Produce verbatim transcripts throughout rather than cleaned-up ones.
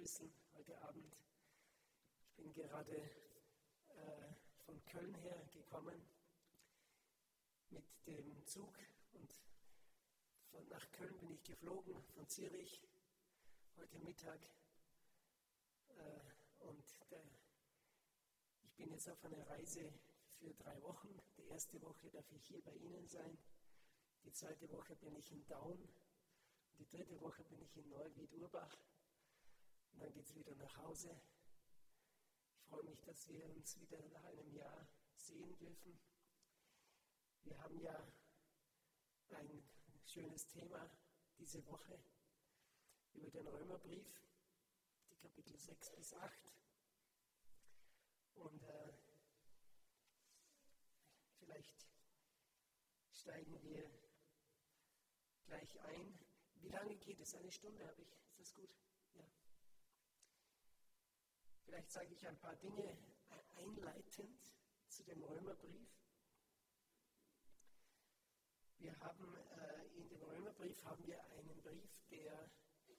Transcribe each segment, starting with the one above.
begrüßen heute Abend. Ich bin gerade äh, von Köln her gekommen mit dem Zug und von, nach Köln bin ich geflogen, von Zürich heute Mittag. Äh, und der, ich bin jetzt auf einer Reise für drei Wochen. Die erste Woche darf ich hier bei Ihnen sein. Die zweite Woche bin ich in Daun. Die dritte Woche bin ich in Neuwied-Urbach. Und dann geht es wieder nach Hause. Ich freue mich, dass wir uns wieder nach einem Jahr sehen dürfen. Wir haben ja ein schönes Thema diese Woche über den Römerbrief, die Kapitel sechs bis acht. Und äh, vielleicht steigen wir gleich ein. Wie lange geht es? Eine Stunde habe ich. Ist das gut? Ja. Vielleicht sage ich ein paar Dinge einleitend zu dem Römerbrief. Wir haben äh, in dem Römerbrief haben wir einen Brief, der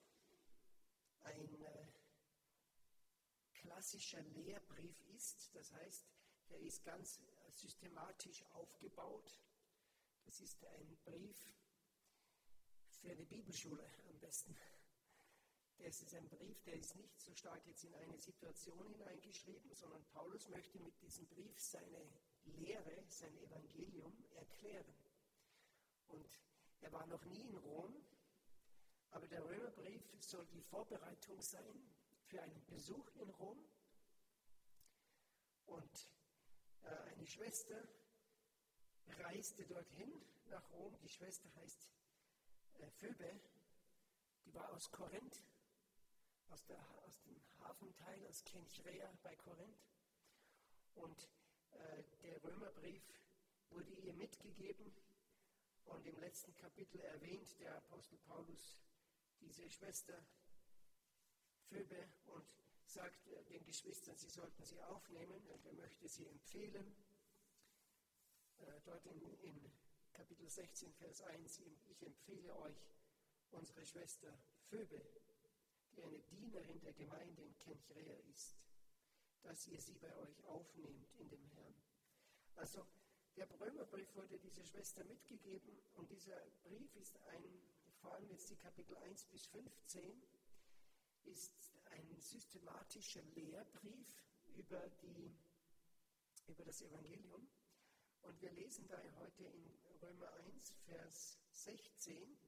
ein äh, klassischer Lehrbrief ist. Das heißt, er ist ganz systematisch aufgebaut. Das ist ein Brief für eine Bibelschule am besten. Das ist ein Brief, der ist nicht so stark jetzt in eine Situation hineingeschrieben, sondern Paulus möchte mit diesem Brief seine Lehre, sein Evangelium erklären. Und er war noch nie in Rom, aber der Römerbrief soll die Vorbereitung sein für einen Besuch in Rom. Und äh, eine Schwester reiste dorthin nach Rom. Die Schwester heißt äh, Phoebe, die war aus Korinth, aus, der, aus dem Hafenteil, aus Kenchrea bei Korinth. Und äh, der Römerbrief wurde ihr mitgegeben. Und im letzten Kapitel erwähnt der Apostel Paulus diese Schwester Phoebe und sagt äh, den Geschwistern, sie sollten sie aufnehmen. Und er möchte sie empfehlen. Äh, dort in, in Kapitel sechzehn, Vers eins, ich empfehle euch unsere Schwester Phoebe, die eine Dienerin der Gemeinde in Kenchrea ist, dass ihr sie bei euch aufnehmt in dem Herrn. Also der Römerbrief wurde dieser Schwester mitgegeben und dieser Brief ist ein, vor allem jetzt die Kapitel eins bis fünfzehn, ist ein systematischer Lehrbrief über, die, über das Evangelium. Und wir lesen da heute in Römer eins, Vers sechzehn,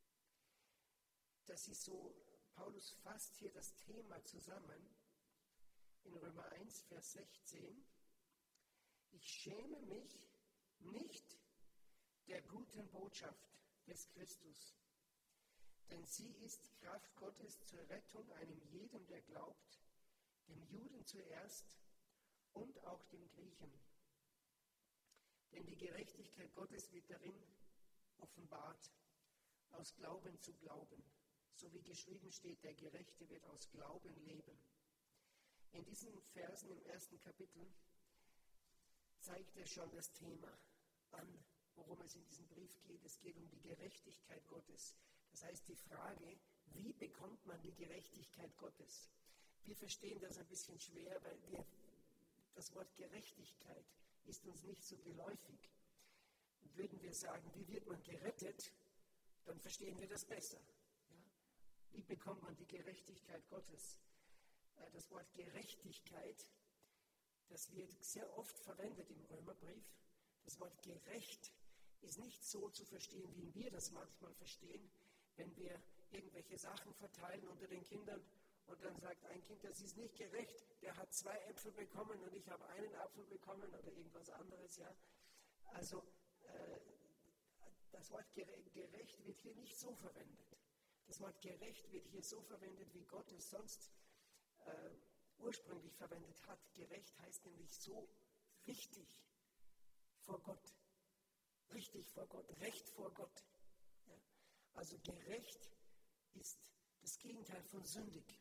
das ist so, Paulus fasst hier das Thema zusammen, in Römer eins, Vers sechzehn, ich schäme mich nicht der guten Botschaft des Christus, denn sie ist Kraft Gottes zur Rettung einem jedem, der glaubt, dem Juden zuerst und auch dem Griechen. Denn die Gerechtigkeit Gottes wird darin offenbart, aus Glauben zu Glauben. So wie geschrieben steht, der Gerechte wird aus Glauben leben. In diesen Versen im ersten Kapitel zeigt er schon das Thema an, worum es in diesem Brief geht. Es geht um die Gerechtigkeit Gottes. Das heißt, die Frage, wie bekommt man die Gerechtigkeit Gottes? Wir verstehen das ein bisschen schwer, weil wir, das Wort Gerechtigkeit ist uns nicht so geläufig. Würden wir sagen, wie wird man gerettet, dann verstehen wir das besser. Ja? Wie bekommt man die Gerechtigkeit Gottes? Das Wort Gerechtigkeit, das wird sehr oft verwendet im Römerbrief. Das Wort gerecht ist nicht so zu verstehen, wie wir das manchmal verstehen, wenn wir irgendwelche Sachen verteilen unter den Kindern und dann sagt ein Kind, das ist nicht gerecht, der hat zwei Äpfel bekommen und ich habe einen Apfel bekommen oder irgendwas anderes. Ja. Also äh, das Wort gerecht wird hier nicht so verwendet. Das Wort gerecht wird hier so verwendet, wie Gott es sonst äh, ursprünglich verwendet hat. Gerecht heißt nämlich so richtig vor Gott. Richtig vor Gott, Recht vor Gott. Ja. Also gerecht ist das Gegenteil von sündig.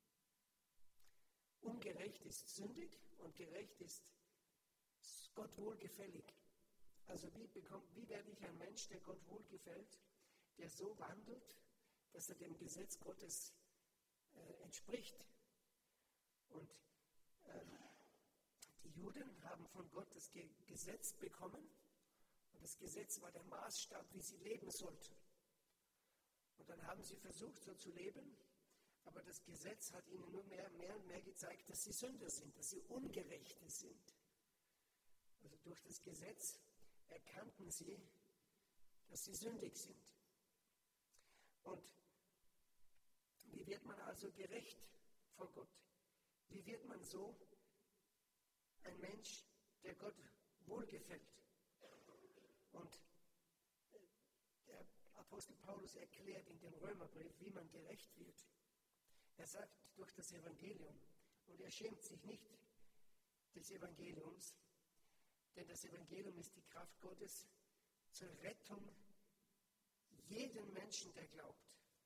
Ungerecht ist sündig und gerecht ist Gott wohlgefällig. Also wie, bekomm, wie werde ich ein Mensch, der Gott wohlgefällt, der so wandelt, dass er dem Gesetz Gottes äh, entspricht. Und ähm, die Juden haben von Gott das Ge- Gesetz bekommen und das Gesetz war der Maßstab, wie sie leben sollten. Und dann haben sie versucht, so zu leben, aber das Gesetz hat ihnen nur mehr, mehr und mehr gezeigt, dass sie Sünder sind, dass sie Ungerechte sind. Also durch das Gesetz erkannten sie, dass sie sündig sind. Und wie wird man also gerecht vor Gott? Wie wird man so ein Mensch, der Gott wohlgefällt? Und der Apostel Paulus erklärt in dem Römerbrief, wie man gerecht wird. Er sagt, durch das Evangelium. Und er schämt sich nicht des Evangeliums, denn das Evangelium ist die Kraft Gottes zur Rettung jeden Menschen, der glaubt.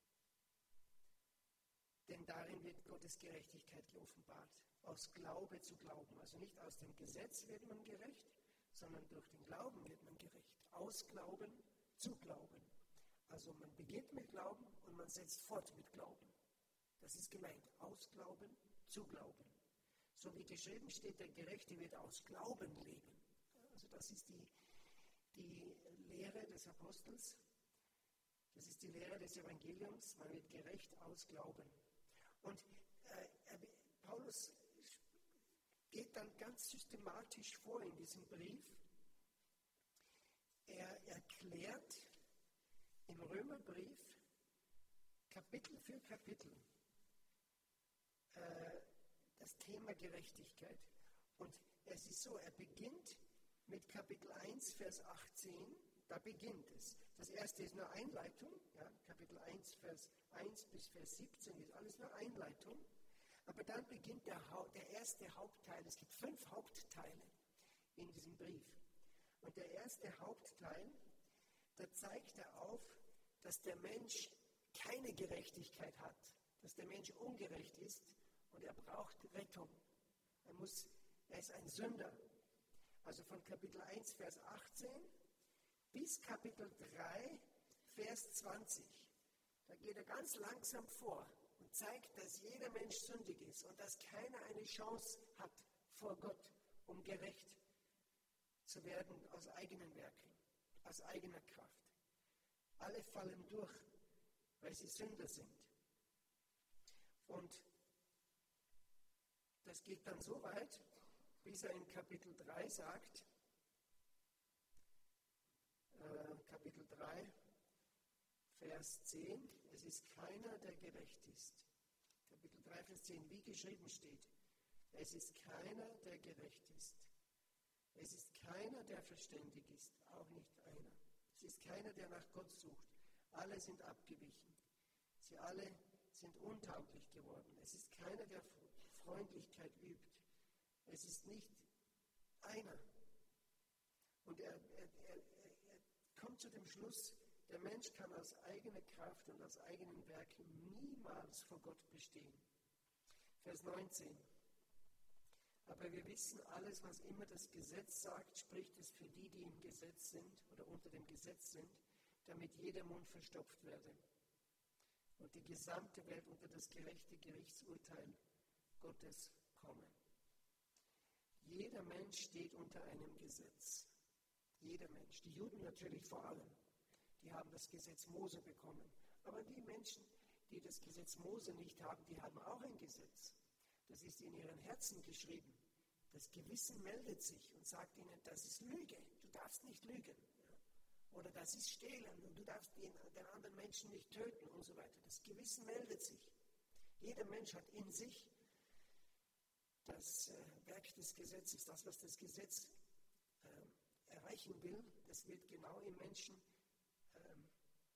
Denn darin wird Gottes Gerechtigkeit geoffenbart. Aus Glaube zu Glauben. Also nicht aus dem Gesetz wird man gerecht, sondern durch den Glauben wird man gerecht. Aus Glauben zu Glauben. Also man beginnt mit Glauben und man setzt fort mit Glauben. Das ist gemeint. Aus Glauben zu Glauben. So wie geschrieben steht, der Gerechte wird aus Glauben leben. Also das ist die, die Lehre des Apostels. Das ist die Lehre des Evangeliums. Man wird gerecht aus Glauben. Und äh, Paulus geht dann ganz systematisch vor in diesem Brief. Er erklärt im Römerbrief Kapitel für Kapitel äh, das Thema Gerechtigkeit. Und es ist so, er beginnt mit Kapitel eins, Vers achtzehn, da beginnt es. Das erste ist nur Einleitung, ja, Kapitel eins, Vers eins bis Vers siebzehn ist alles nur Einleitung. Aber dann beginnt der, der erste Hauptteil. Es gibt fünf Hauptteile in diesem Brief. Und der erste Hauptteil, da zeigt er auf, dass der Mensch keine Gerechtigkeit hat, dass der Mensch ungerecht ist und er braucht Rettung. Er, muss, er ist ein Sünder. Also von Kapitel eins, Vers achtzehn bis Kapitel drei, Vers zwanzig. Da geht er ganz langsam vor und zeigt, dass jeder Mensch sündig ist und dass keiner eine Chance hat vor Gott, um gerecht zu werden aus eigenen Werken, aus eigener Kraft. Alle fallen durch, weil sie Sünder sind. Und das geht dann so weit, bis er in Kapitel drei sagt, äh, Kapitel drei, Vers zehn, es ist keiner, der gerecht ist. Kapitel drei, Vers zehn, wie geschrieben steht, es ist keiner, der gerecht ist. Es ist keiner, der verständig ist, auch nicht einer. Es ist keiner, der nach Gott sucht. Alle sind abgewichen. Sie alle sind untauglich geworden. Es ist keiner, der Freundlichkeit übt. Es ist nicht einer. Und er, er, er, er kommt zu dem Schluss, der Mensch kann aus eigener Kraft und aus eigenen Werken niemals vor Gott bestehen. Vers neunzehn. Aber wir wissen, alles, was immer das Gesetz sagt, spricht es für die, die im Gesetz sind oder unter dem Gesetz sind, damit jeder Mund verstopft werde und die gesamte Welt unter das gerechte Gerichtsurteil Gottes komme. Jeder Mensch steht unter einem Gesetz. Jeder Mensch. Die Juden natürlich vor allem. Die haben das Gesetz Mose bekommen. Aber die Menschen, die das Gesetz Mose nicht haben, die haben auch ein Gesetz. Das ist in ihren Herzen geschrieben. Das Gewissen meldet sich und sagt ihnen, das ist Lüge, du darfst nicht lügen. Oder das ist Stehlen und du darfst den, den anderen Menschen nicht töten und so weiter. Das Gewissen meldet sich. Jeder Mensch hat in sich das äh, Werk des Gesetzes, das, was das Gesetz äh, erreichen will, das wird genau im Menschen, ähm,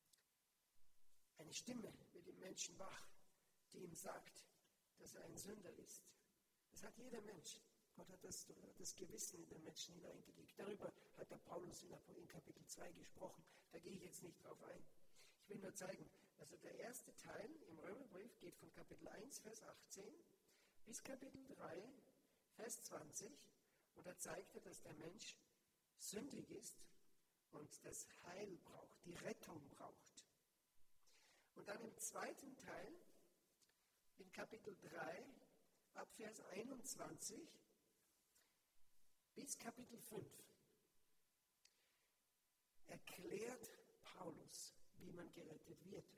eine Stimme wird im Menschen wach, die ihm sagt, dass er ein Sünder ist. Das hat jeder Mensch. Gott hat das, das Gewissen in den Menschen hineingelegt. Darüber hat der Paulus in, in Kapitel zwei gesprochen. Da gehe ich jetzt nicht drauf ein. Ich will nur zeigen, also der erste Teil im Römerbrief geht von Kapitel eins, Vers achtzehn bis Kapitel drei, Vers zwanzig. Und da zeigt er, dass der Mensch sündig ist und das Heil braucht, die Rettung braucht. Und dann im zweiten Teil In Kapitel drei, ab Vers einundzwanzig bis Kapitel fünf, erklärt Paulus, wie man gerettet wird.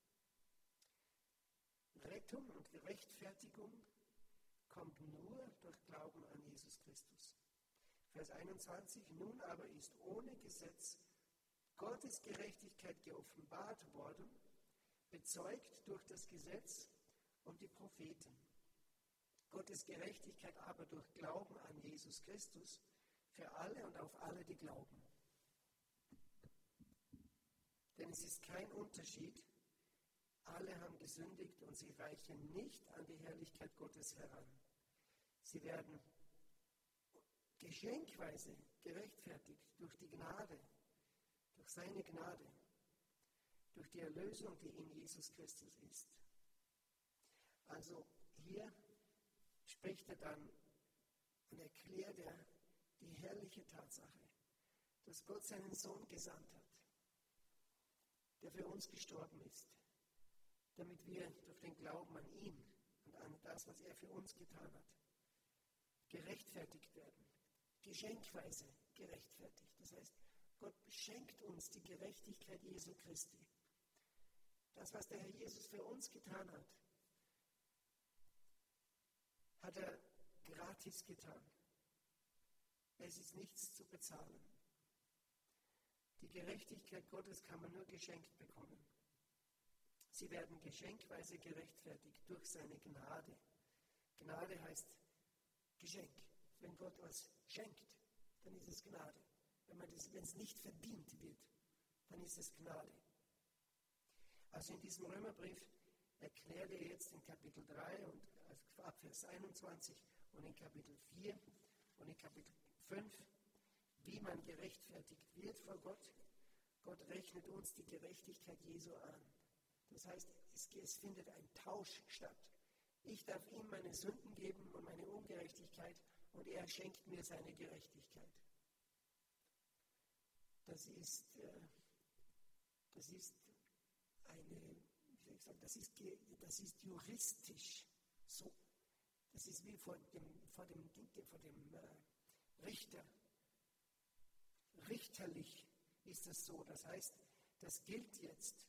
Rettung und Rechtfertigung kommt nur durch Glauben an Jesus Christus. Vers einundzwanzig, nun aber ist ohne Gesetz Gottes Gerechtigkeit geoffenbart worden, bezeugt durch das Gesetz und die Propheten. Gottes Gerechtigkeit aber durch Glauben an Jesus Christus für alle und auf alle, die glauben. Denn es ist kein Unterschied, alle haben gesündigt und sie reichen nicht an die Herrlichkeit Gottes heran. Sie werden geschenkweise gerechtfertigt durch die Gnade, durch seine Gnade, durch die Erlösung, die in Jesus Christus ist. Also hier spricht er dann und erklärt er die herrliche Tatsache, dass Gott seinen Sohn gesandt hat, der für uns gestorben ist, damit wir durch den Glauben an ihn und an das, was er für uns getan hat, gerechtfertigt werden, geschenkweise gerechtfertigt. Das heißt, Gott schenkt uns die Gerechtigkeit Jesu Christi. Das, was der Herr Jesus für uns getan hat, hat er gratis getan. Es ist nichts zu bezahlen. Die Gerechtigkeit Gottes kann man nur geschenkt bekommen. Sie werden geschenkweise gerechtfertigt durch seine Gnade. Gnade heißt Geschenk. Wenn Gott was schenkt, dann ist es Gnade. Wenn man das, wenn es nicht verdient wird, dann ist es Gnade. Also in diesem Römerbrief erklärt er jetzt in Kapitel drei und ab Vers einundzwanzig und in Kapitel vier und in Kapitel fünf, wie man gerechtfertigt wird vor Gott. Gott rechnet uns die Gerechtigkeit Jesu an. Das heißt, es, es findet ein Tausch statt. Ich darf ihm meine Sünden geben und meine Ungerechtigkeit und er schenkt mir seine Gerechtigkeit. Das ist, äh, das ist eine, wie soll ich sagen, das ist, das ist juristisch so. Das ist wie vor dem, vor dem, vor dem äh, Richter. Richterlich ist es so. Das heißt, das gilt jetzt.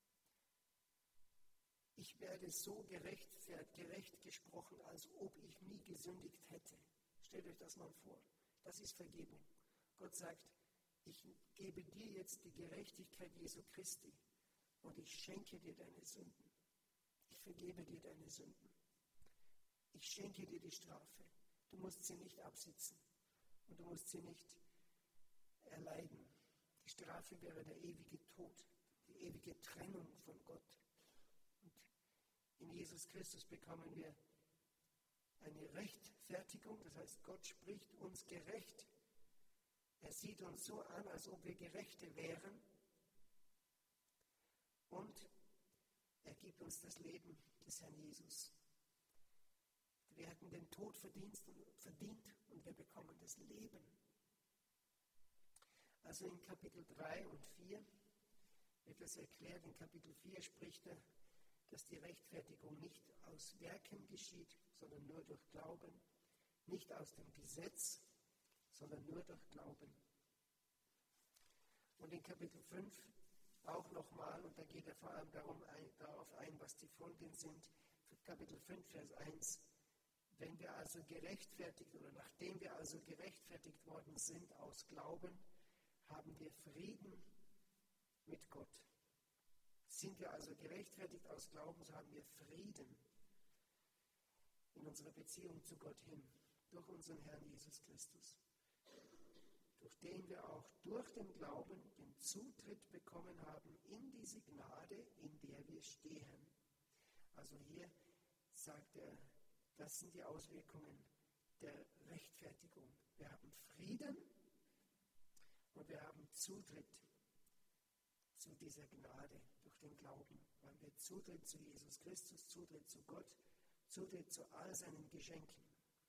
Ich werde so gerecht, gerecht gesprochen, als ob ich nie gesündigt hätte. Stellt euch das mal vor. Das ist Vergebung. Gott sagt, ich gebe dir jetzt die Gerechtigkeit Jesu Christi und ich schenke dir deine Sünden. Ich vergebe dir deine Sünden. Ich schenke dir die Strafe. Du musst sie nicht absitzen und du musst sie nicht erleiden. Die Strafe wäre der ewige Tod, die ewige Trennung von Gott. Und in Jesus Christus bekommen wir eine Rechtfertigung, das heißt, Gott spricht uns gerecht. Er sieht uns so an, als ob wir Gerechte wären und er gibt uns das Leben des Herrn Jesus. Wir hätten den Tod verdient und wir bekommen das Leben. Also in Kapitel drei und vier wird das erklärt. In Kapitel vier spricht er, dass die Rechtfertigung nicht aus Werken geschieht, sondern nur durch Glauben. Nicht aus dem Gesetz, sondern nur durch Glauben. Und in Kapitel fünf auch nochmal, und da geht er vor allem darum ein, darauf ein, was die Folgen sind. Für Kapitel fünf, Vers eins. Wenn wir also gerechtfertigt oder nachdem wir also gerechtfertigt worden sind aus Glauben, haben wir Frieden mit Gott. Sind wir also gerechtfertigt aus Glauben, so haben wir Frieden in unserer Beziehung zu Gott hin, durch unseren Herrn Jesus Christus, durch den wir auch durch den Glauben den Zutritt bekommen haben in diese Gnade, in der wir stehen. Also hier sagt er, das sind die Auswirkungen der Rechtfertigung. Wir haben Frieden und wir haben Zutritt zu dieser Gnade durch den Glauben. Wir haben Zutritt zu Jesus Christus, Zutritt zu Gott, Zutritt zu all seinen Geschenken.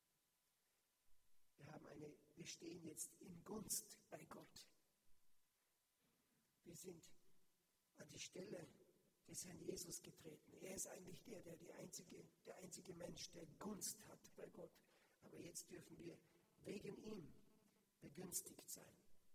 Wir haben eine, wir stehen jetzt in Gunst bei Gott. Wir sind an die Stelle des Herrn Jesus getreten. Er ist eigentlich der, der, die einzige, der einzige Mensch, der Gunst hat bei Gott. Aber jetzt dürfen wir wegen ihm begünstigt sein.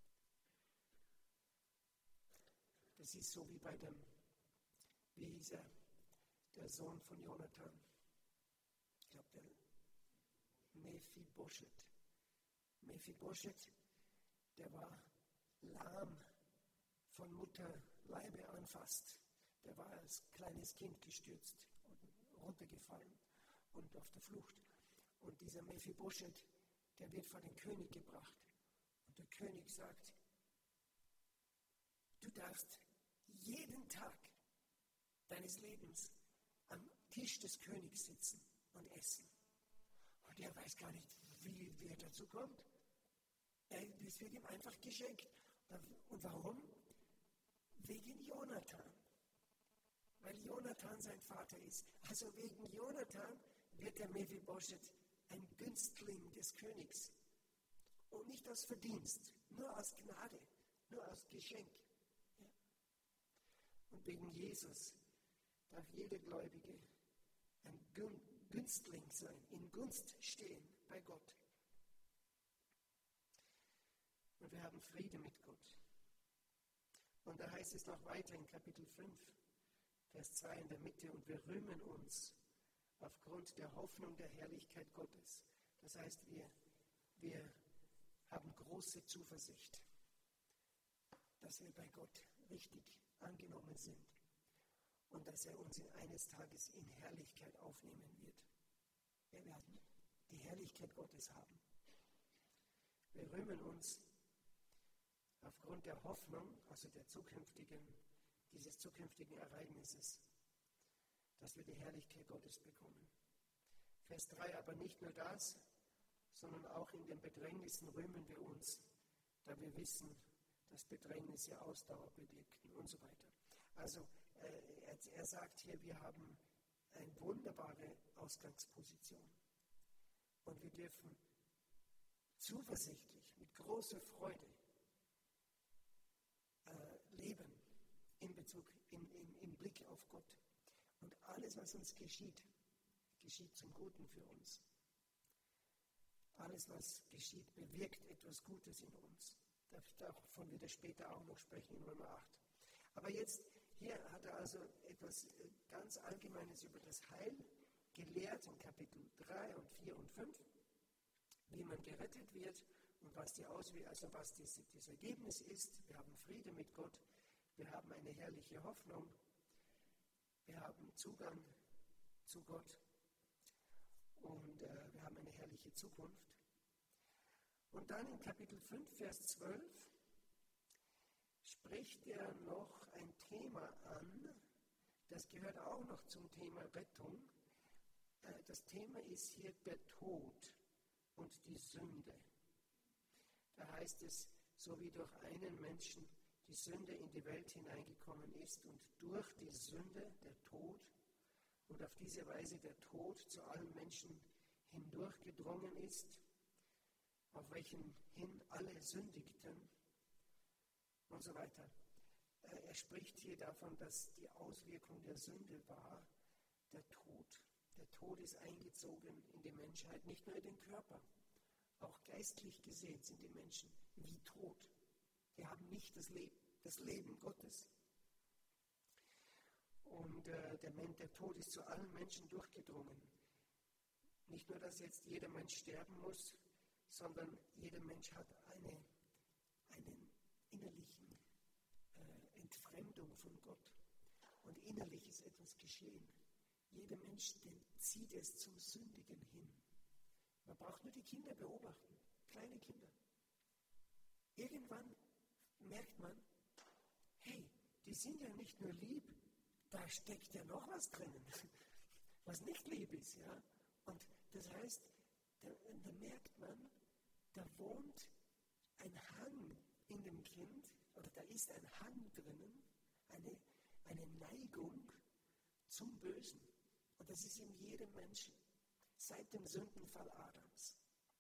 Das ist so wie bei dem, wie hieß er, der Sohn von Jonathan. Ich glaube, der Mephibosheth. Mephibosheth, der war lahm von Mutterleibe an fast. Der war als kleines Kind gestürzt und runtergefallen und auf der Flucht. Und dieser Mephibosheth, der wird vor den König gebracht. Und der König sagt, du darfst jeden Tag deines Lebens am Tisch des Königs sitzen und essen. Und er weiß gar nicht, wie, wie er dazu kommt. Es wird ihm einfach geschenkt. Und warum? Wegen Jonathan. Weil Jonathan sein Vater ist. Also wegen Jonathan wird der Mephibosheth ein Günstling des Königs. Und nicht aus Verdienst, nur aus Gnade, nur aus Geschenk. Ja. Und wegen Jesus darf jeder Gläubige ein Günstling sein, in Gunst stehen bei Gott. Und wir haben Friede mit Gott. Und da heißt es noch weiter in Kapitel fünf, Vers zwei in der Mitte, und wir rühmen uns aufgrund der Hoffnung der Herrlichkeit Gottes. Das heißt, wir, wir haben große Zuversicht, dass wir bei Gott richtig angenommen sind und dass er uns eines Tages in Herrlichkeit aufnehmen wird. Wir werden die Herrlichkeit Gottes haben. Wir rühmen uns aufgrund der Hoffnung, also der zukünftigen, dieses zukünftigen Ereignisses, dass wir die Herrlichkeit Gottes bekommen. Vers drei, aber nicht nur das, sondern auch in den Bedrängnissen rühmen wir uns, da wir wissen, dass Bedrängnisse Ausdauer bewirken und so weiter. Also äh, er, er sagt hier, wir haben eine wunderbare Ausgangsposition und wir dürfen zuversichtlich, mit großer Freude äh, leben in Bezug, in, in, im Blick auf Gott. Und alles, was uns geschieht, geschieht zum Guten für uns. Alles, was geschieht, bewirkt etwas Gutes in uns. Davon wird er später auch noch sprechen in Römer acht. Aber jetzt, hier hat er also etwas ganz Allgemeines über das Heil gelehrt in Kapitel drei und vier und fünf, wie man gerettet wird und was, die Ausw- also was das, das Ergebnis ist. Wir haben Friede mit Gott, wir haben eine herrliche Hoffnung, wir haben Zugang zu Gott und äh, wir haben eine herrliche Zukunft. Und dann in Kapitel fünf, Vers zwölf spricht er noch ein Thema an, das gehört auch noch zum Thema Rettung. Äh, das Thema ist hier der Tod und die Sünde. Da heißt es, so wie durch einen Menschen die Sünde in die Welt hineingekommen ist und durch die Sünde der Tod und auf diese Weise der Tod zu allen Menschen hindurchgedrungen ist, auf welchen hin alle sündigten und so weiter. Er spricht hier davon, dass die Auswirkung der Sünde war der Tod. Der Tod ist eingezogen in die Menschheit, nicht nur in den Körper. Auch geistlich gesehen sind die Menschen wie tot. Die haben nicht das Leben, das Leben Gottes. Und äh, der, der Tod ist zu allen Menschen durchgedrungen. Nicht nur, dass jetzt jeder Mensch sterben muss, sondern jeder Mensch hat eine, einen innerlichen äh, Entfremdung von Gott. Und innerlich ist etwas geschehen. Jeder Mensch, den zieht es zum Sündigen hin. Man braucht nur die Kinder beobachten, kleine Kinder. Irgendwann merkt man, hey, die sind ja nicht nur lieb, da steckt ja noch was drinnen, was nicht lieb ist. Ja? Und das heißt, da, da merkt man, da wohnt ein Hang in dem Kind, oder da ist ein Hang drinnen, eine, eine Neigung zum Bösen. Und das ist in jedem Menschen, seit dem Sündenfall Adams.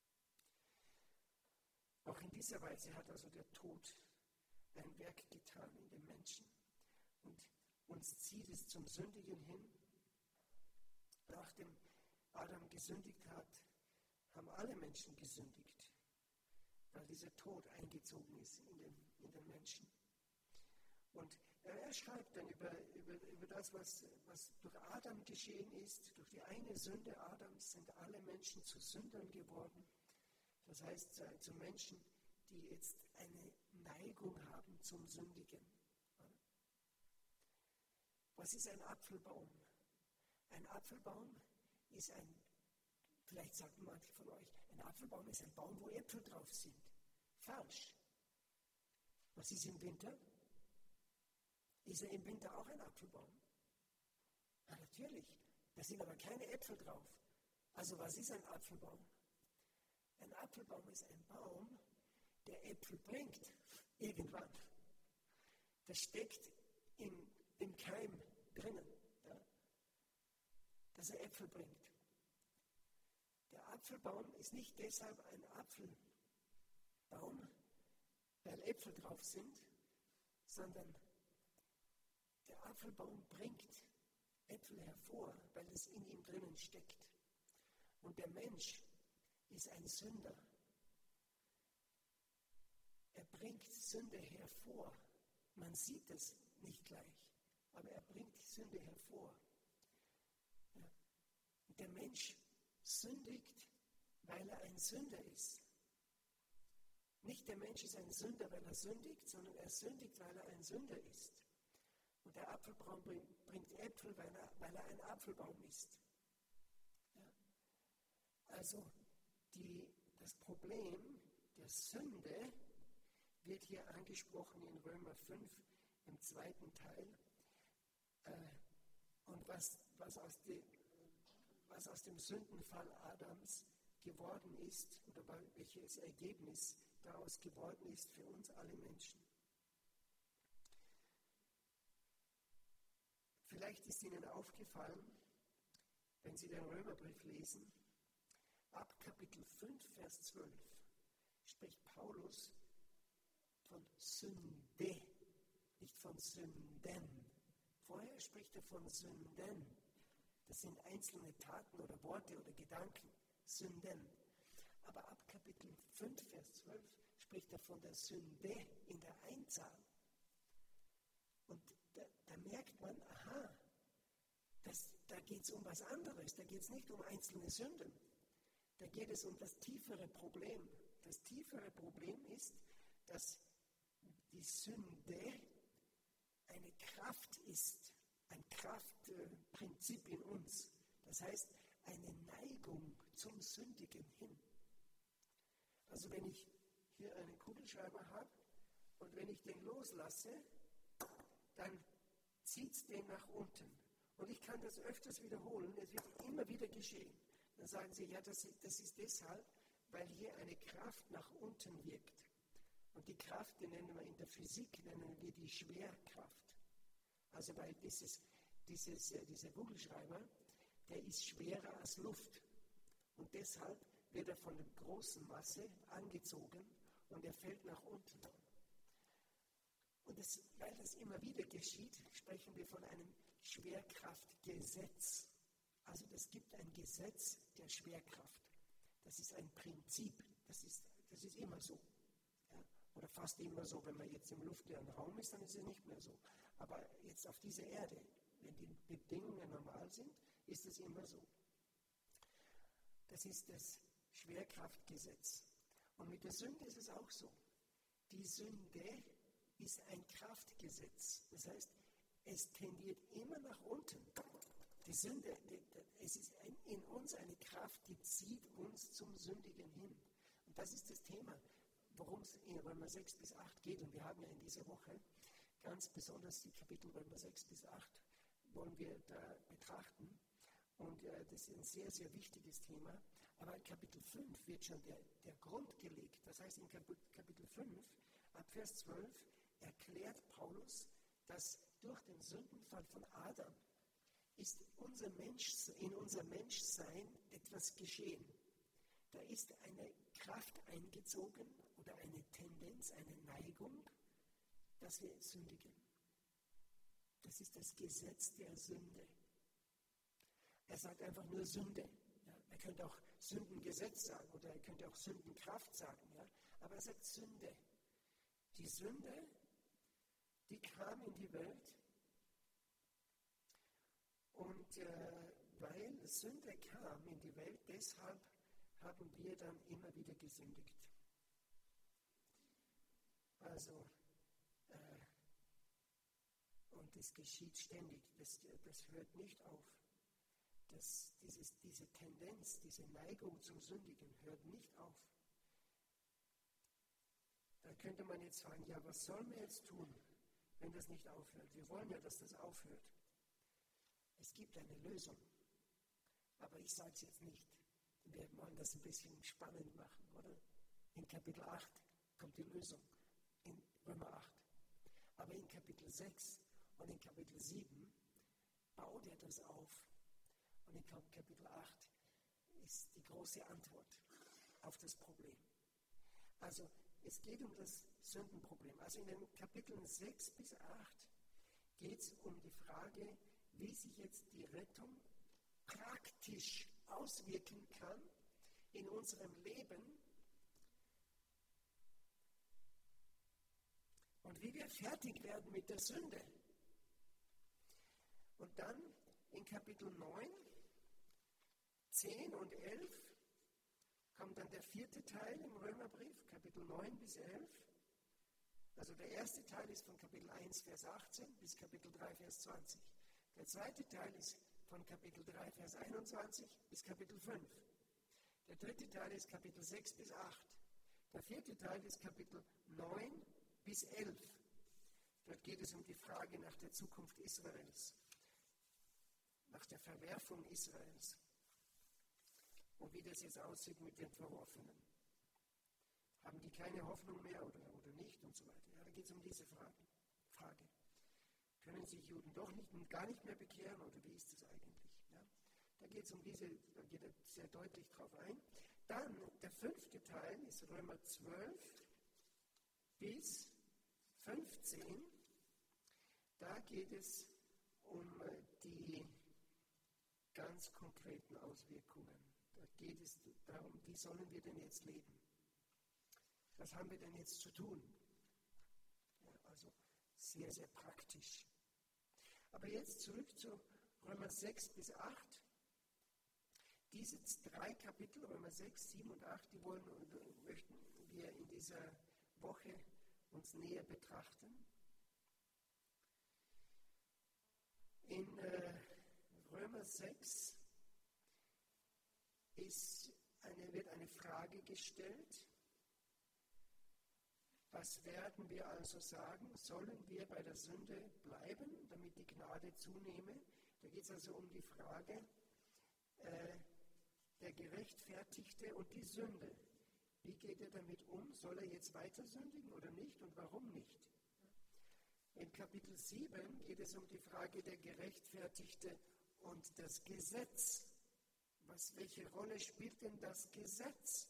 Auch in dieser Weise hat also der Tod ein Werk getan in den Menschen. Und uns zieht es zum Sündigen hin. Nachdem Adam gesündigt hat, haben alle Menschen gesündigt, weil dieser Tod eingezogen ist in den, in den Menschen. Und er schreibt dann über, über, über das, was, was durch Adam geschehen ist. Durch die eine Sünde Adams sind alle Menschen zu Sündern geworden. Das heißt, zu Menschen, die jetzt eine Neigung haben zum Sündigen. Was ist ein Apfelbaum? Ein Apfelbaum ist ein, vielleicht sagen manche von euch, ein Apfelbaum ist ein Baum, wo Äpfel drauf sind. Falsch. Was ist im Winter? Ist er im Winter auch ein Apfelbaum? Ja, natürlich. Da sind aber keine Äpfel drauf. Also was ist ein Apfelbaum? Ein Apfelbaum ist ein Baum, der Äpfel bringt. Irgendwann. Das steckt im, im Keim drinnen, ja, dass er Äpfel bringt. Der Apfelbaum ist nicht deshalb ein Apfelbaum, weil Äpfel drauf sind, sondern der Apfelbaum bringt Äpfel hervor, weil es in ihm drinnen steckt. Und der Mensch ist ein Sünder. Er bringt Sünde hervor. Man sieht es nicht gleich, aber er bringt die Sünde hervor. Ja. Der Mensch sündigt, weil er ein Sünder ist. Nicht der Mensch ist ein Sünder, weil er sündigt, sondern er sündigt, weil er ein Sünder ist. Und der Apfelbaum bringt, bringt Äpfel, weil er, weil er ein Apfelbaum ist. Ja. Also die, das Problem der Sünde wird hier angesprochen in Römer fünf im zweiten Teil. Äh, und was, was, aus die, was aus dem Sündenfall Adams geworden ist, oder welches Ergebnis daraus geworden ist für uns alle Menschen. Vielleicht ist Ihnen aufgefallen, wenn Sie den Römerbrief lesen, ab Kapitel fünf, Vers zwölf spricht Paulus von Sünde, nicht von Sünden. Vorher spricht er von Sünden. Das sind einzelne Taten oder Worte oder Gedanken, Sünden. Aber ab Kapitel fünf, Vers zwölf spricht er von der Sünde in der Einzahl. Und da, da merkt man, aha, das, da geht es um was anderes. Da geht es nicht um einzelne Sünden. Da geht es um das tiefere Problem. Das tiefere Problem ist, dass die Sünde eine Kraft ist, ein Kraftprinzip in uns. Das heißt, eine Neigung zum Sündigen hin. Also wenn ich hier einen Kugelschreiber habe und wenn ich den loslasse, dann zieht es den nach unten. Und ich kann das öfters wiederholen, es wird immer wieder geschehen. Dann sagen sie, ja, das, das ist deshalb, weil hier eine Kraft nach unten wirkt. Und die Kraft, die nennen wir in der Physik, nennen wir die Schwerkraft. Also weil dieses, dieses, äh, dieser Kugelschreiber, der ist schwerer als Luft. Und deshalb wird er von der großen Masse angezogen und er fällt nach unten. Und das, weil das immer wieder geschieht, sprechen wir von einem Schwerkraftgesetz. Also es gibt ein Gesetz der Schwerkraft. Das ist ein Prinzip. Das ist, das ist immer so. Ja? Oder fast immer so. Wenn man jetzt im luftleeren Raum ist, dann ist es nicht mehr so. Aber jetzt auf dieser Erde, wenn die Bedingungen normal sind, ist es immer so. Das ist das Schwerkraftgesetz. Und mit der Sünde ist es auch so. Die Sünde ist ein Kraftgesetz. Das heißt, es tendiert immer nach unten. Die Sünde, es ist in uns eine Kraft, die zieht uns zum Sündigen hin. Und das ist das Thema, worum es in Römer sechs bis acht geht. Und wir haben ja in dieser Woche ganz besonders die Kapitel Römer sechs bis acht wollen wir da betrachten. Und äh, das ist ein sehr, sehr wichtiges Thema. Aber in Kapitel fünf wird schon der, der Grund gelegt. Das heißt, in Kapitel fünf, ab Vers zwölf, erklärt Paulus, dass durch den Sündenfall von Adam ist unser Mensch, in unser Menschsein etwas geschehen. Da ist eine Kraft eingezogen oder eine Tendenz, eine Neigung, dass wir sündigen. Das ist das Gesetz der Sünde. Er sagt einfach nur Sünde. Ja, er könnte auch Sündengesetz sagen oder er könnte auch Sündenkraft sagen. Ja, aber er sagt Sünde. Die Sünde, die kam in die Welt und äh, weil Sünde kam in die Welt, deshalb haben wir dann immer wieder gesündigt. Also, äh, und das geschieht ständig, das, das hört nicht auf. Das, dieses, diese Tendenz, diese Neigung zum Sündigen hört nicht auf. Da könnte man jetzt fragen, ja, was sollen wir jetzt tun, wenn das nicht aufhört? Wir wollen ja, dass das aufhört. Es gibt eine Lösung, aber ich sage es jetzt nicht. Wir wollen das ein bisschen spannend machen, oder? In Kapitel acht kommt die Lösung, in Römer acht. Aber in Kapitel sechs und in Kapitel sieben baut er das auf. Und in Kapitel acht ist die große Antwort auf das Problem. Also es geht um das Sündenproblem. Also in den Kapiteln sechs bis acht geht es um die Frage, wie sich jetzt die Rettung praktisch auswirken kann in unserem Leben und wie wir fertig werden mit der Sünde. Und dann in Kapitel neun, zehn und elf kommt dann der vierte Teil im Römerbrief, Kapitel neun bis elf. Also der erste Teil ist von Kapitel eins, Vers achtzehn bis Kapitel drei, Vers zwanzig. Der zweite Teil ist von Kapitel drei, Vers einundzwanzig bis Kapitel fünf. Der dritte Teil ist Kapitel sechs bis acht. Der vierte Teil ist Kapitel neun bis elf. Dort geht es um die Frage nach der Zukunft Israels, nach der Verwerfung Israels und wie das jetzt aussieht mit den Verworfenen. Haben die keine Hoffnung mehr oder, oder nicht und so weiter. Ja, da geht es um diese Frage. Frage. Können sich Juden doch nicht, gar nicht mehr bekehren oder wie ist das eigentlich? Ja, da geht es um diese, da geht er sehr deutlich drauf ein. Dann der fünfte Teil ist Römer zwölf bis fünfzehn. Da geht es um die ganz konkreten Auswirkungen. Da geht es darum, wie sollen wir denn jetzt leben? Was haben wir denn jetzt zu tun? Ja, also sehr, sehr praktisch. Aber jetzt zurück zu Römer sechs bis acht. Diese drei Kapitel, Römer sechs, sieben und acht, die wollen und möchten wir in dieser Woche uns näher betrachten. In äh, Römer sechs ist eine, wird eine Frage gestellt. Was werden wir also sagen? Sollen wir bei der Sünde bleiben, damit die Gnade zunehme? Da geht es also um die Frage, äh, der Gerechtfertigte und die Sünde. Wie geht er damit um? Soll er jetzt weiter sündigen oder nicht und warum nicht? In Kapitel sieben geht es um die Frage der Gerechtfertigte und das Gesetz. Was, welche Rolle spielt denn das Gesetz?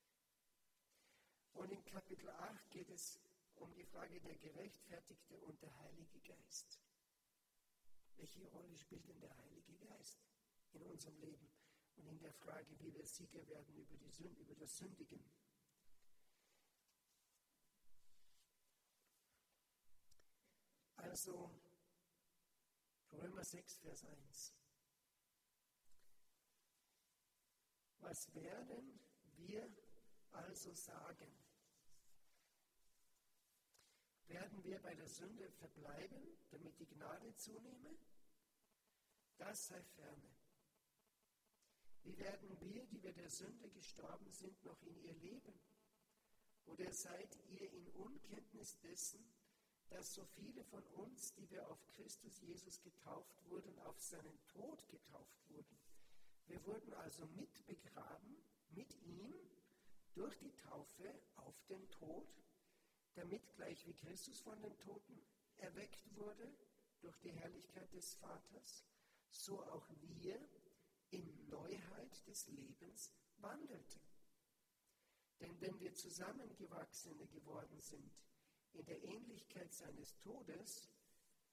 Und in Kapitel acht geht es um die Frage der Gerechtfertigte und der Heilige Geist. Welche Rolle spielt denn der Heilige Geist in unserem Leben und in der Frage, wie wir Sieger werden über, die Sünde, über das Sündigen? Also Römer sechs, Vers eins. Was werden wir also sagen? Werden wir bei der Sünde verbleiben, damit die Gnade zunehme? Das sei ferne. Wie werden wir, die wir der Sünde gestorben sind, noch in ihr leben? Oder seid ihr in Unkenntnis dessen, dass so viele von uns, die wir auf Christus Jesus getauft wurden, auf seinen Tod getauft wurden? Wir wurden also mitbegraben mit ihm durch die Taufe auf den Tod, damit gleich wie Christus von den Toten erweckt wurde durch die Herrlichkeit des Vaters, so auch wir in Neuheit des Lebens wandelten. Denn wenn wir Zusammengewachsene geworden sind in der Ähnlichkeit seines Todes,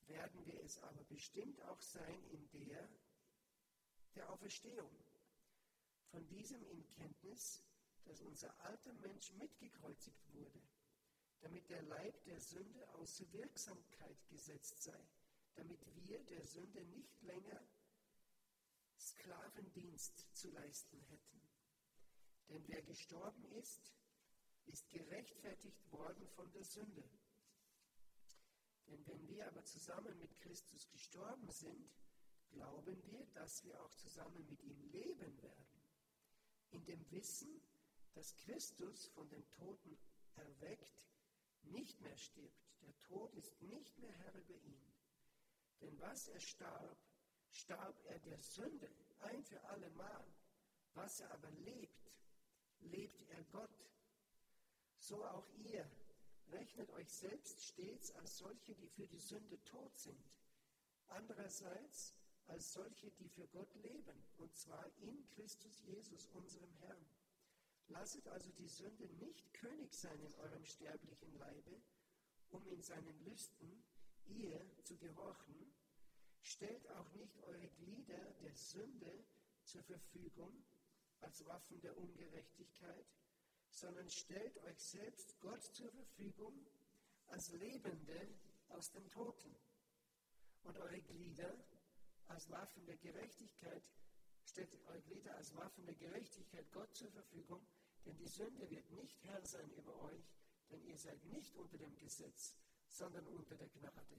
werden wir es aber bestimmt auch sein in der der Auferstehung. Von diesem in Kenntnis, dass unser alter Mensch mitgekreuzigt wurde, damit der Leib der Sünde außer Wirksamkeit gesetzt sei, damit wir der Sünde nicht länger Sklavendienst zu leisten hätten. Denn wer gestorben ist, ist gerechtfertigt worden von der Sünde. Denn wenn wir aber zusammen mit Christus gestorben sind, glauben wir, dass wir auch zusammen mit ihm leben werden. In dem Wissen, dass Christus von den Toten erweckt nicht mehr stirbt. Der Tod ist nicht mehr Herr über ihn. Denn was er starb, starb er der Sünde ein für alle Mal. Was er aber lebt, lebt er Gott. So auch ihr, rechnet euch selbst stets als solche, die für die Sünde tot sind. Andererseits als solche, die für Gott leben, und zwar in Christus Jesus, unserem Herrn. Lasset also die Sünde nicht König sein in eurem sterblichen Leibe, um in seinen Lüsten ihr zu gehorchen. Stellt auch nicht eure Glieder der Sünde zur Verfügung als Waffen der Ungerechtigkeit, sondern stellt euch selbst Gott zur Verfügung als Lebende aus den Toten und eure Glieder als Waffen der Gerechtigkeit, stellt eure Glieder als Waffen der Gerechtigkeit Gott zur Verfügung, denn die Sünde wird nicht Herr sein über euch, denn ihr seid nicht unter dem Gesetz, sondern unter der Gnade.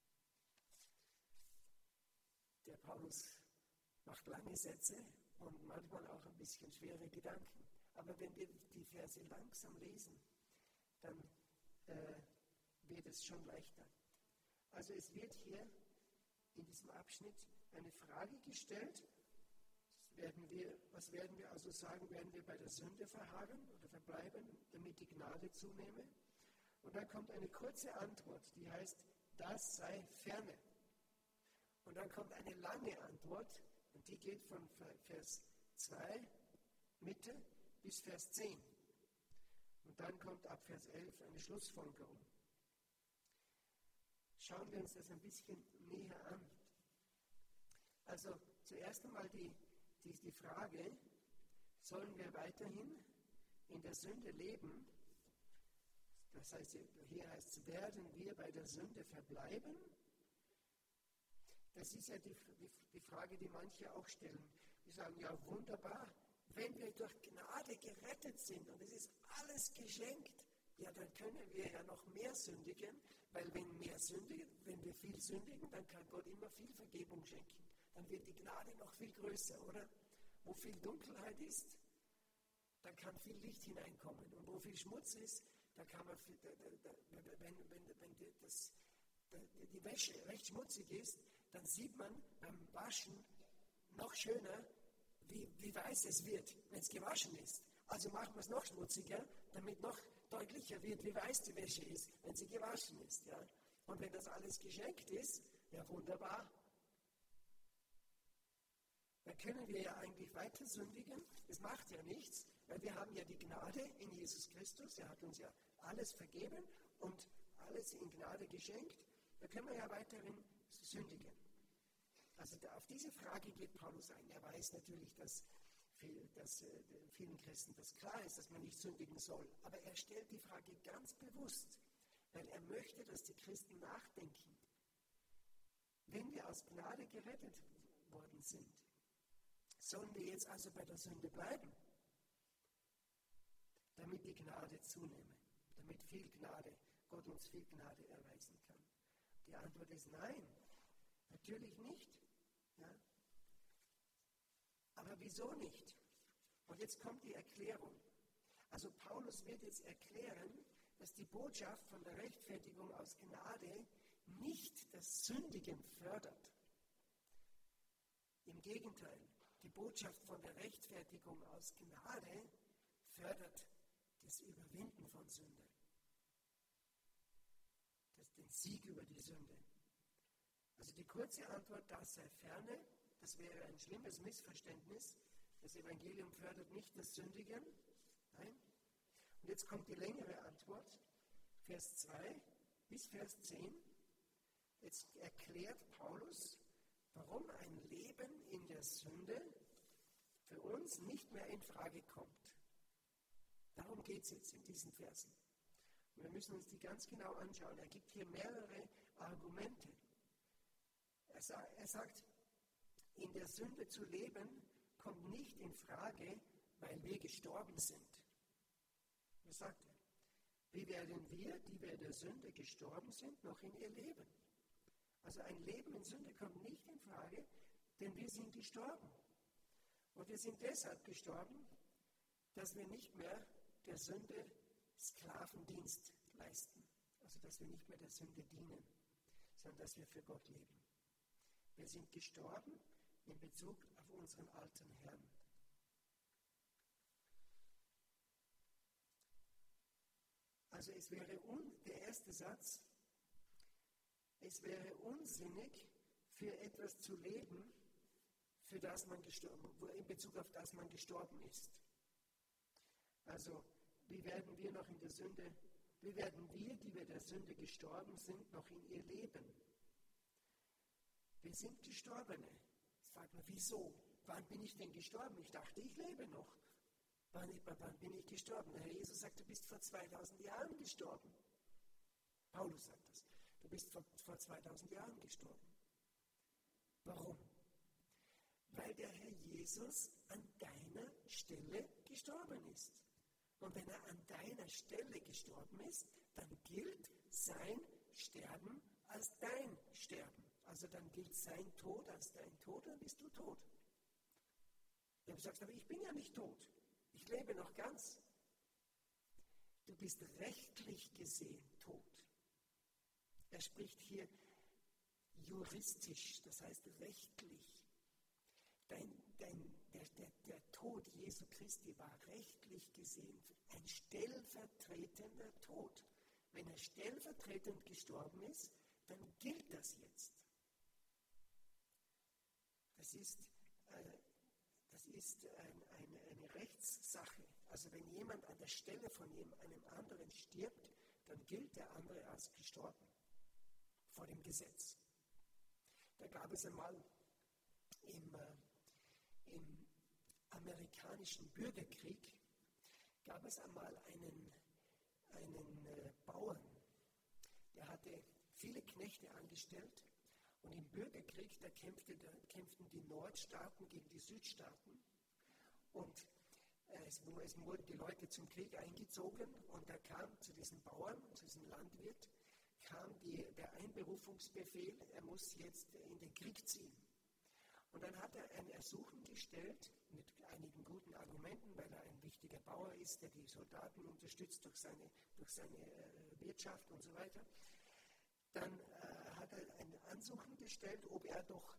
Der Paulus macht lange Sätze und manchmal auch ein bisschen schwere Gedanken. Aber wenn wir die Verse langsam lesen, dann äh, wird es schon leichter. Also es wird hier in diesem Abschnitt eine Frage gestellt. Werden wir, was werden wir also sagen? Werden wir bei der Sünde verharren oder verbleiben, damit die Gnade zunehme? Und dann kommt eine kurze Antwort, die heißt, das sei ferne. Und dann kommt eine lange Antwort, und die geht von Vers zwei, Mitte, bis Vers zehn. Und dann kommt ab Vers elf eine Schlussfolgerung. Schauen wir uns das ein bisschen näher an. Also zuerst einmal die, die, die Frage, sollen wir weiterhin in der Sünde leben? Das heißt, hier heißt es, werden wir bei der Sünde verbleiben? Das ist ja die, die, die Frage, die manche auch stellen. Die sagen, ja wunderbar, wenn wir durch Gnade gerettet sind und es ist alles geschenkt, ja, dann können wir ja noch mehr sündigen, weil wenn mehr sündigen, wenn wir viel sündigen, dann kann Gott immer viel Vergebung schenken. Dann wird die Gnade noch viel größer, oder? Wo viel Dunkelheit ist, da kann viel Licht hineinkommen. Und wo viel Schmutz ist, da kann man, viel, da, da, da, wenn, wenn, wenn die, das, die Wäsche recht schmutzig ist, dann sieht man beim Waschen noch schöner, wie, wie weiß es wird, wenn es gewaschen ist. Also machen wir es noch schmutziger, damit noch deutlicher wird, wie weiß die Wäsche ist, wenn sie gewaschen ist. Ja? Und wenn das alles geschenkt ist, ja wunderbar. Dann können wir ja eigentlich weiter sündigen. Das macht ja nichts, weil wir haben ja die Gnade in Jesus Christus. Er hat uns ja alles vergeben und alles in Gnade geschenkt. Da können wir ja weiterhin sündigen. Also da, auf diese Frage geht Paulus ein. Er weiß natürlich, dass, viel, dass äh, vielen Christen das klar ist, dass man nicht sündigen soll. Aber er stellt die Frage ganz bewusst, weil er möchte, dass die Christen nachdenken. Wenn wir aus Gnade gerettet worden sind, sollen wir jetzt also bei der Sünde bleiben, damit die Gnade zunehme, damit viel Gnade, Gott uns viel Gnade erweisen kann? Die Antwort ist nein, natürlich nicht. Ja? Aber wieso nicht? Und jetzt kommt die Erklärung. Also Paulus wird jetzt erklären, dass die Botschaft von der Rechtfertigung aus Gnade nicht das Sündigen fördert. Im Gegenteil, die Botschaft von der Rechtfertigung aus Gnade fördert das Überwinden von Sünde. Das, den Sieg über die Sünde. Also die kurze Antwort, das sei ferne, das wäre ein schlimmes Missverständnis. Das Evangelium fördert nicht das Sündigen. Nein. Und jetzt kommt die längere Antwort, Vers zwei bis Vers zehn. Jetzt erklärt Paulus, warum ein Leben in der Sünde für uns nicht mehr in Frage kommt. Darum geht es jetzt in diesen Versen. Und wir müssen uns die ganz genau anschauen. Er gibt hier mehrere Argumente. Er, sa- er sagt, in der Sünde zu leben kommt nicht in Frage, weil wir gestorben sind. Was sagt er? Wie werden wir, die wir der Sünde gestorben sind, noch in ihr leben? Also ein Leben in Sünde kommt nicht in Frage, denn wir sind gestorben. Und wir sind deshalb gestorben, dass wir nicht mehr der Sünde Sklavendienst leisten. Also dass wir nicht mehr der Sünde dienen, sondern dass wir für Gott leben. Wir sind gestorben in Bezug auf unseren alten Herrn. Also es wäre, un, der erste Satz, es wäre unsinnig, für etwas zu leben, für das man gestorben, in Bezug auf das man gestorben ist. Also, wie werden wir noch in der Sünde, wie werden wir, die wir der Sünde gestorben sind, noch in ihr leben? Wir sind Gestorbene. Jetzt fragt man, wieso? Wann bin ich denn gestorben? Ich dachte, ich lebe noch. Wann, wann bin ich gestorben? Der Herr Jesus sagt, du bist vor zweitausend Jahren gestorben. Paulus sagt das. Du bist vor, vor zweitausend Jahren gestorben. Warum? Weil der Herr Jesus an deiner Stelle gestorben ist. Und wenn er an deiner Stelle gestorben ist, dann gilt sein Sterben als dein Sterben. Also dann gilt sein Tod als dein Tod, dann bist du tot. Du sagst, aber ich bin ja nicht tot. Ich lebe noch ganz. Du bist rechtlich gesehen tot. Er spricht hier juristisch, das heißt rechtlich. Dein, dein, der, der, der Tod Jesu Christi war rechtlich gesehen ein stellvertretender Tod. Wenn er stellvertretend gestorben ist, dann gilt das jetzt. Das ist, äh, das ist ein, eine, eine Rechtssache. Also wenn jemand an der Stelle von einem anderen stirbt, dann gilt der andere als gestorben vor dem Gesetz. Da gab es einmal im, äh, im amerikanischen Bürgerkrieg gab es einmal einen, einen äh, Bauern, der hatte viele Knechte angestellt und im Bürgerkrieg, da kämpfte, da kämpften die Nordstaaten gegen die Südstaaten und äh, es, es wurden die Leute zum Krieg eingezogen und da kam zu diesem Bauern, zu diesem Landwirt, kam die, der Einberufungsbefehl, er muss jetzt in den Krieg ziehen. Und dann hat er ein Ersuchen gestellt, mit einigen guten Argumenten, weil er ein wichtiger Bauer ist, der die Soldaten unterstützt durch seine, durch seine äh, Wirtschaft und so weiter. Dann äh, hat er ein Ansuchen gestellt, ob er doch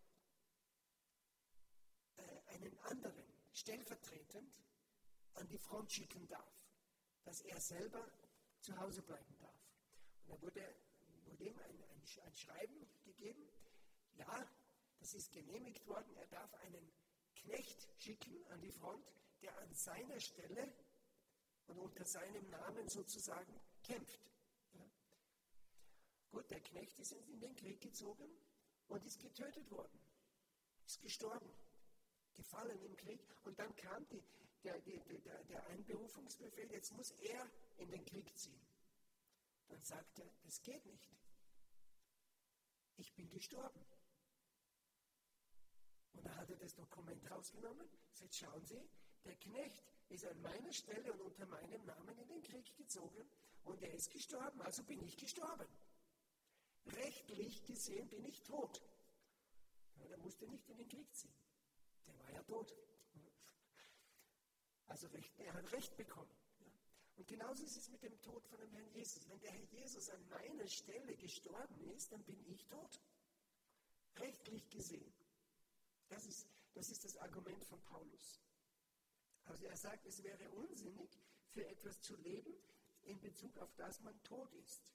äh, einen anderen stellvertretend an die Front schicken darf, dass er selber zu Hause bleiben darf. Und da wurde, wurde ihm ein, ein, ein Schreiben gegeben, ja, das ist genehmigt worden, er darf einen Knecht schicken an die Front, der an seiner Stelle und unter seinem Namen sozusagen kämpft. Ja. Gut, der Knecht ist in den Krieg gezogen und ist getötet worden, ist gestorben, gefallen im Krieg. Und dann kam die, der, der, der, der Einberufungsbefehl, jetzt muss er in den Krieg ziehen. Dann sagt er, das geht nicht. Ich bin gestorben. Und da hat er das Dokument rausgenommen. Sagt, schauen Sie, der Knecht ist an meiner Stelle und unter meinem Namen in den Krieg gezogen und er ist gestorben, also bin ich gestorben. Rechtlich gesehen bin ich tot. Ja, der musste nicht in den Krieg ziehen. Der war ja tot. Also recht, er hat Recht bekommen. Ja. Und genauso ist es mit dem Tod von dem Herrn Jesus. Wenn der Herr Jesus an meiner Stelle gestorben ist, dann bin ich tot. Rechtlich gesehen. Das ist, das ist das Argument von Paulus. Also er sagt, es wäre unsinnig, für etwas zu leben, in Bezug auf das man tot ist.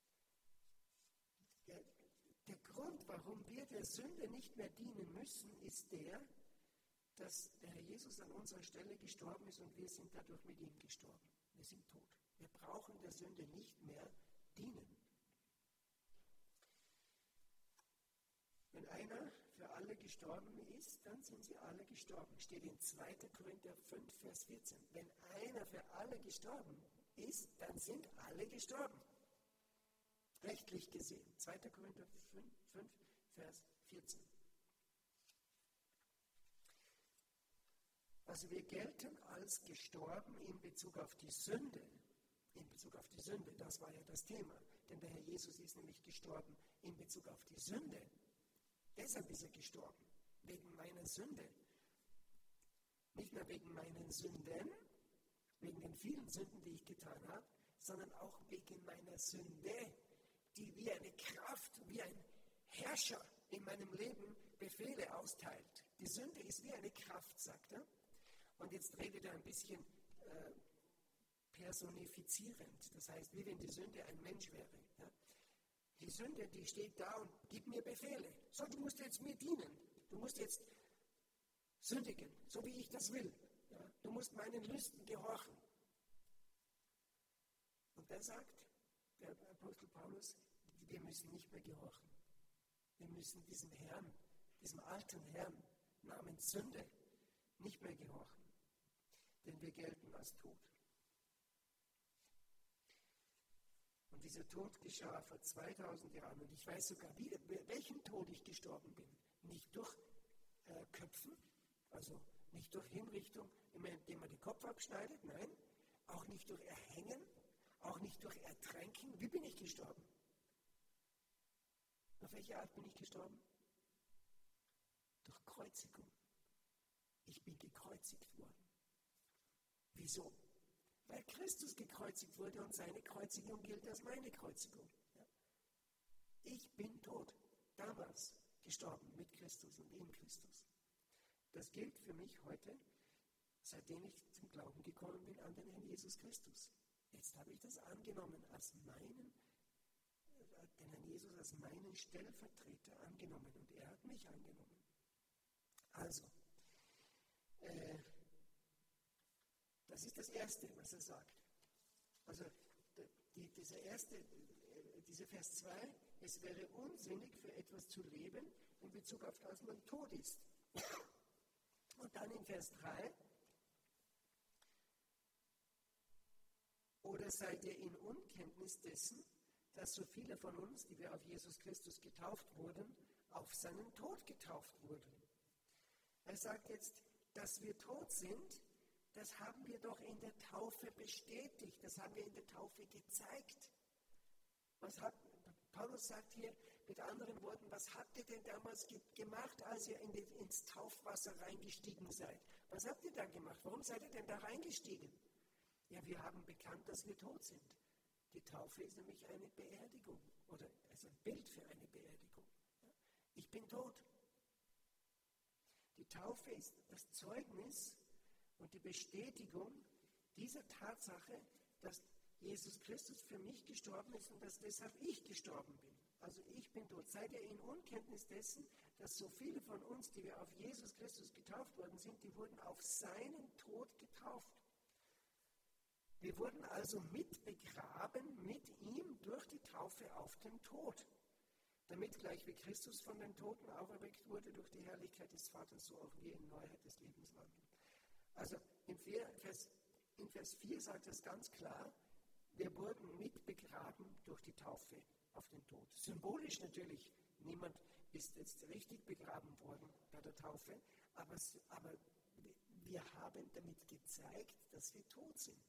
Der, der Grund, warum wir der Sünde nicht mehr dienen müssen, ist der, dass der Herr Jesus an unserer Stelle gestorben ist und wir sind dadurch mit ihm gestorben. Wir sind tot. Wir brauchen der Sünde nicht mehr dienen. Wenn einer für alle gestorben ist, dann sind sie alle gestorben. Steht in zweiter Korinther fünf, Vers vierzehn. Wenn einer für alle gestorben ist, dann sind alle gestorben. Rechtlich gesehen. zweiter Korinther fünf, Vers vierzehn. Also wir gelten als gestorben in Bezug auf die Sünde. In Bezug auf die Sünde, das war ja das Thema. Denn der Herr Jesus ist nämlich gestorben in Bezug auf die Sünde. Deshalb ist er gestorben, wegen meiner Sünde. Nicht nur wegen meinen Sünden, wegen den vielen Sünden, die ich getan habe, sondern auch wegen meiner Sünde, die wie eine Kraft, wie ein Herrscher in meinem Leben Befehle austeilt. Die Sünde ist wie eine Kraft, sagt er. Und jetzt redet er ein bisschen äh, personifizierend. Das heißt, wie wenn die Sünde ein Mensch wäre. Ja? Die Sünde, die steht da und gibt mir Befehle. So, du musst jetzt mir dienen. Du musst jetzt sündigen, so wie ich das will. Ja? Du musst meinen Lüsten gehorchen. Und da sagt der Apostel Paulus, wir müssen nicht mehr gehorchen. Wir müssen diesem Herrn, diesem alten Herrn namens Sünde nicht mehr gehorchen. Denn wir gelten als tot. Und dieser Tod geschah vor zweitausend Jahren. Und ich weiß sogar, wie, welchen Tod ich gestorben bin. Nicht durch äh, Köpfen, also nicht durch Hinrichtung, indem man den Kopf abschneidet, nein. Auch nicht durch Erhängen, auch nicht durch Ertränken. Wie bin ich gestorben? Auf welche Art bin ich gestorben? Durch Kreuzigung. Ich bin gekreuzigt worden. Wieso? Weil Christus gekreuzigt wurde und seine Kreuzigung gilt als meine Kreuzigung. Ja. Ich bin tot, damals gestorben mit Christus und in Christus. Das gilt für mich heute, seitdem ich zum Glauben gekommen bin an den Herrn Jesus Christus. Jetzt habe ich das angenommen als meinen, den Herrn Jesus als meinen Stellvertreter angenommen und er hat mich angenommen. Also, äh, das ist das Erste, was er sagt. Also die, dieser erste, dieser Vers zwei, es wäre unsinnig für etwas zu leben, in Bezug auf das man tot ist. Und dann in Vers drei, oder seid ihr in Unkenntnis dessen, dass so viele von uns, die wir auf Jesus Christus getauft wurden, auf seinen Tod getauft wurden. Er sagt jetzt, dass wir tot sind, das haben wir doch in der Taufe bestätigt, das haben wir in der Taufe gezeigt. Was hat, Paulus sagt hier mit anderen Worten, was habt ihr denn damals ge- gemacht, als ihr in die, ins Taufwasser reingestiegen seid? Was habt ihr da gemacht? Warum seid ihr denn da reingestiegen? Ja, wir haben bekannt, dass wir tot sind. Die Taufe ist nämlich eine Beerdigung oder also ein Bild für eine Beerdigung. Ja? Ich bin tot. Die Taufe ist das Zeugnis und die Bestätigung dieser Tatsache, dass Jesus Christus für mich gestorben ist und dass deshalb ich gestorben bin. Also ich bin tot. Seid ihr in Unkenntnis dessen, dass so viele von uns, die wir auf Jesus Christus getauft worden sind, die wurden auf seinen Tod getauft. Wir wurden also mit begraben mit ihm durch die Taufe auf den Tod, damit gleich wie Christus von den Toten auferweckt wurde durch die Herrlichkeit des Vaters, so auch wir in Neuheit des Lebens wandeln. Also in Vers, in Vers vier sagt es ganz klar, wir wurden mit begraben durch die Taufe auf den Tod. Symbolisch natürlich, niemand ist jetzt richtig begraben worden bei der Taufe, aber, aber wir haben damit gezeigt, dass wir tot sind.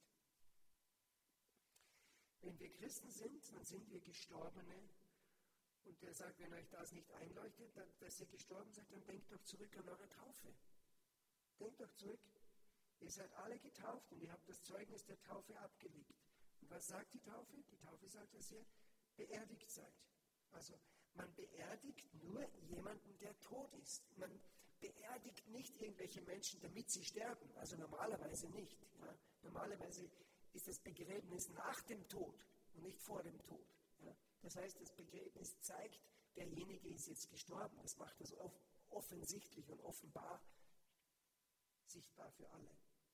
Wenn wir Christen sind, dann sind wir Gestorbene. Und der sagt, wenn euch das nicht einleuchtet, dann, dass ihr gestorben seid, dann denkt doch zurück an eure Taufe. Denkt doch zurück. Ihr seid alle getauft und ihr habt das Zeugnis der Taufe abgelegt. Und was sagt die Taufe? Die Taufe sagt, dass ihr beerdigt seid. Also man beerdigt nur jemanden, der tot ist. Man beerdigt nicht irgendwelche Menschen, damit sie sterben. Also normalerweise nicht. Ja. Normalerweise ist das Begräbnis nach dem Tod und nicht vor dem Tod. Ja. Das heißt, das Begräbnis zeigt, derjenige ist jetzt gestorben. Das macht das offensichtlich und offenbar sichtbar für alle.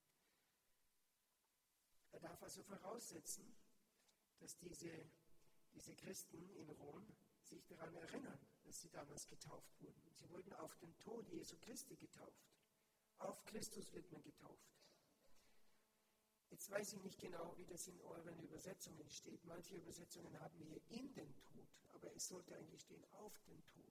Er darf also voraussetzen, dass diese, diese Christen in Rom sich daran erinnern, dass sie damals getauft wurden. Sie wurden auf den Tod Jesu Christi getauft. Auf Christus wird man getauft. Jetzt weiß ich nicht genau, wie das in euren Übersetzungen steht. Manche Übersetzungen haben hier in den Tod, aber es sollte eigentlich stehen auf den Tod.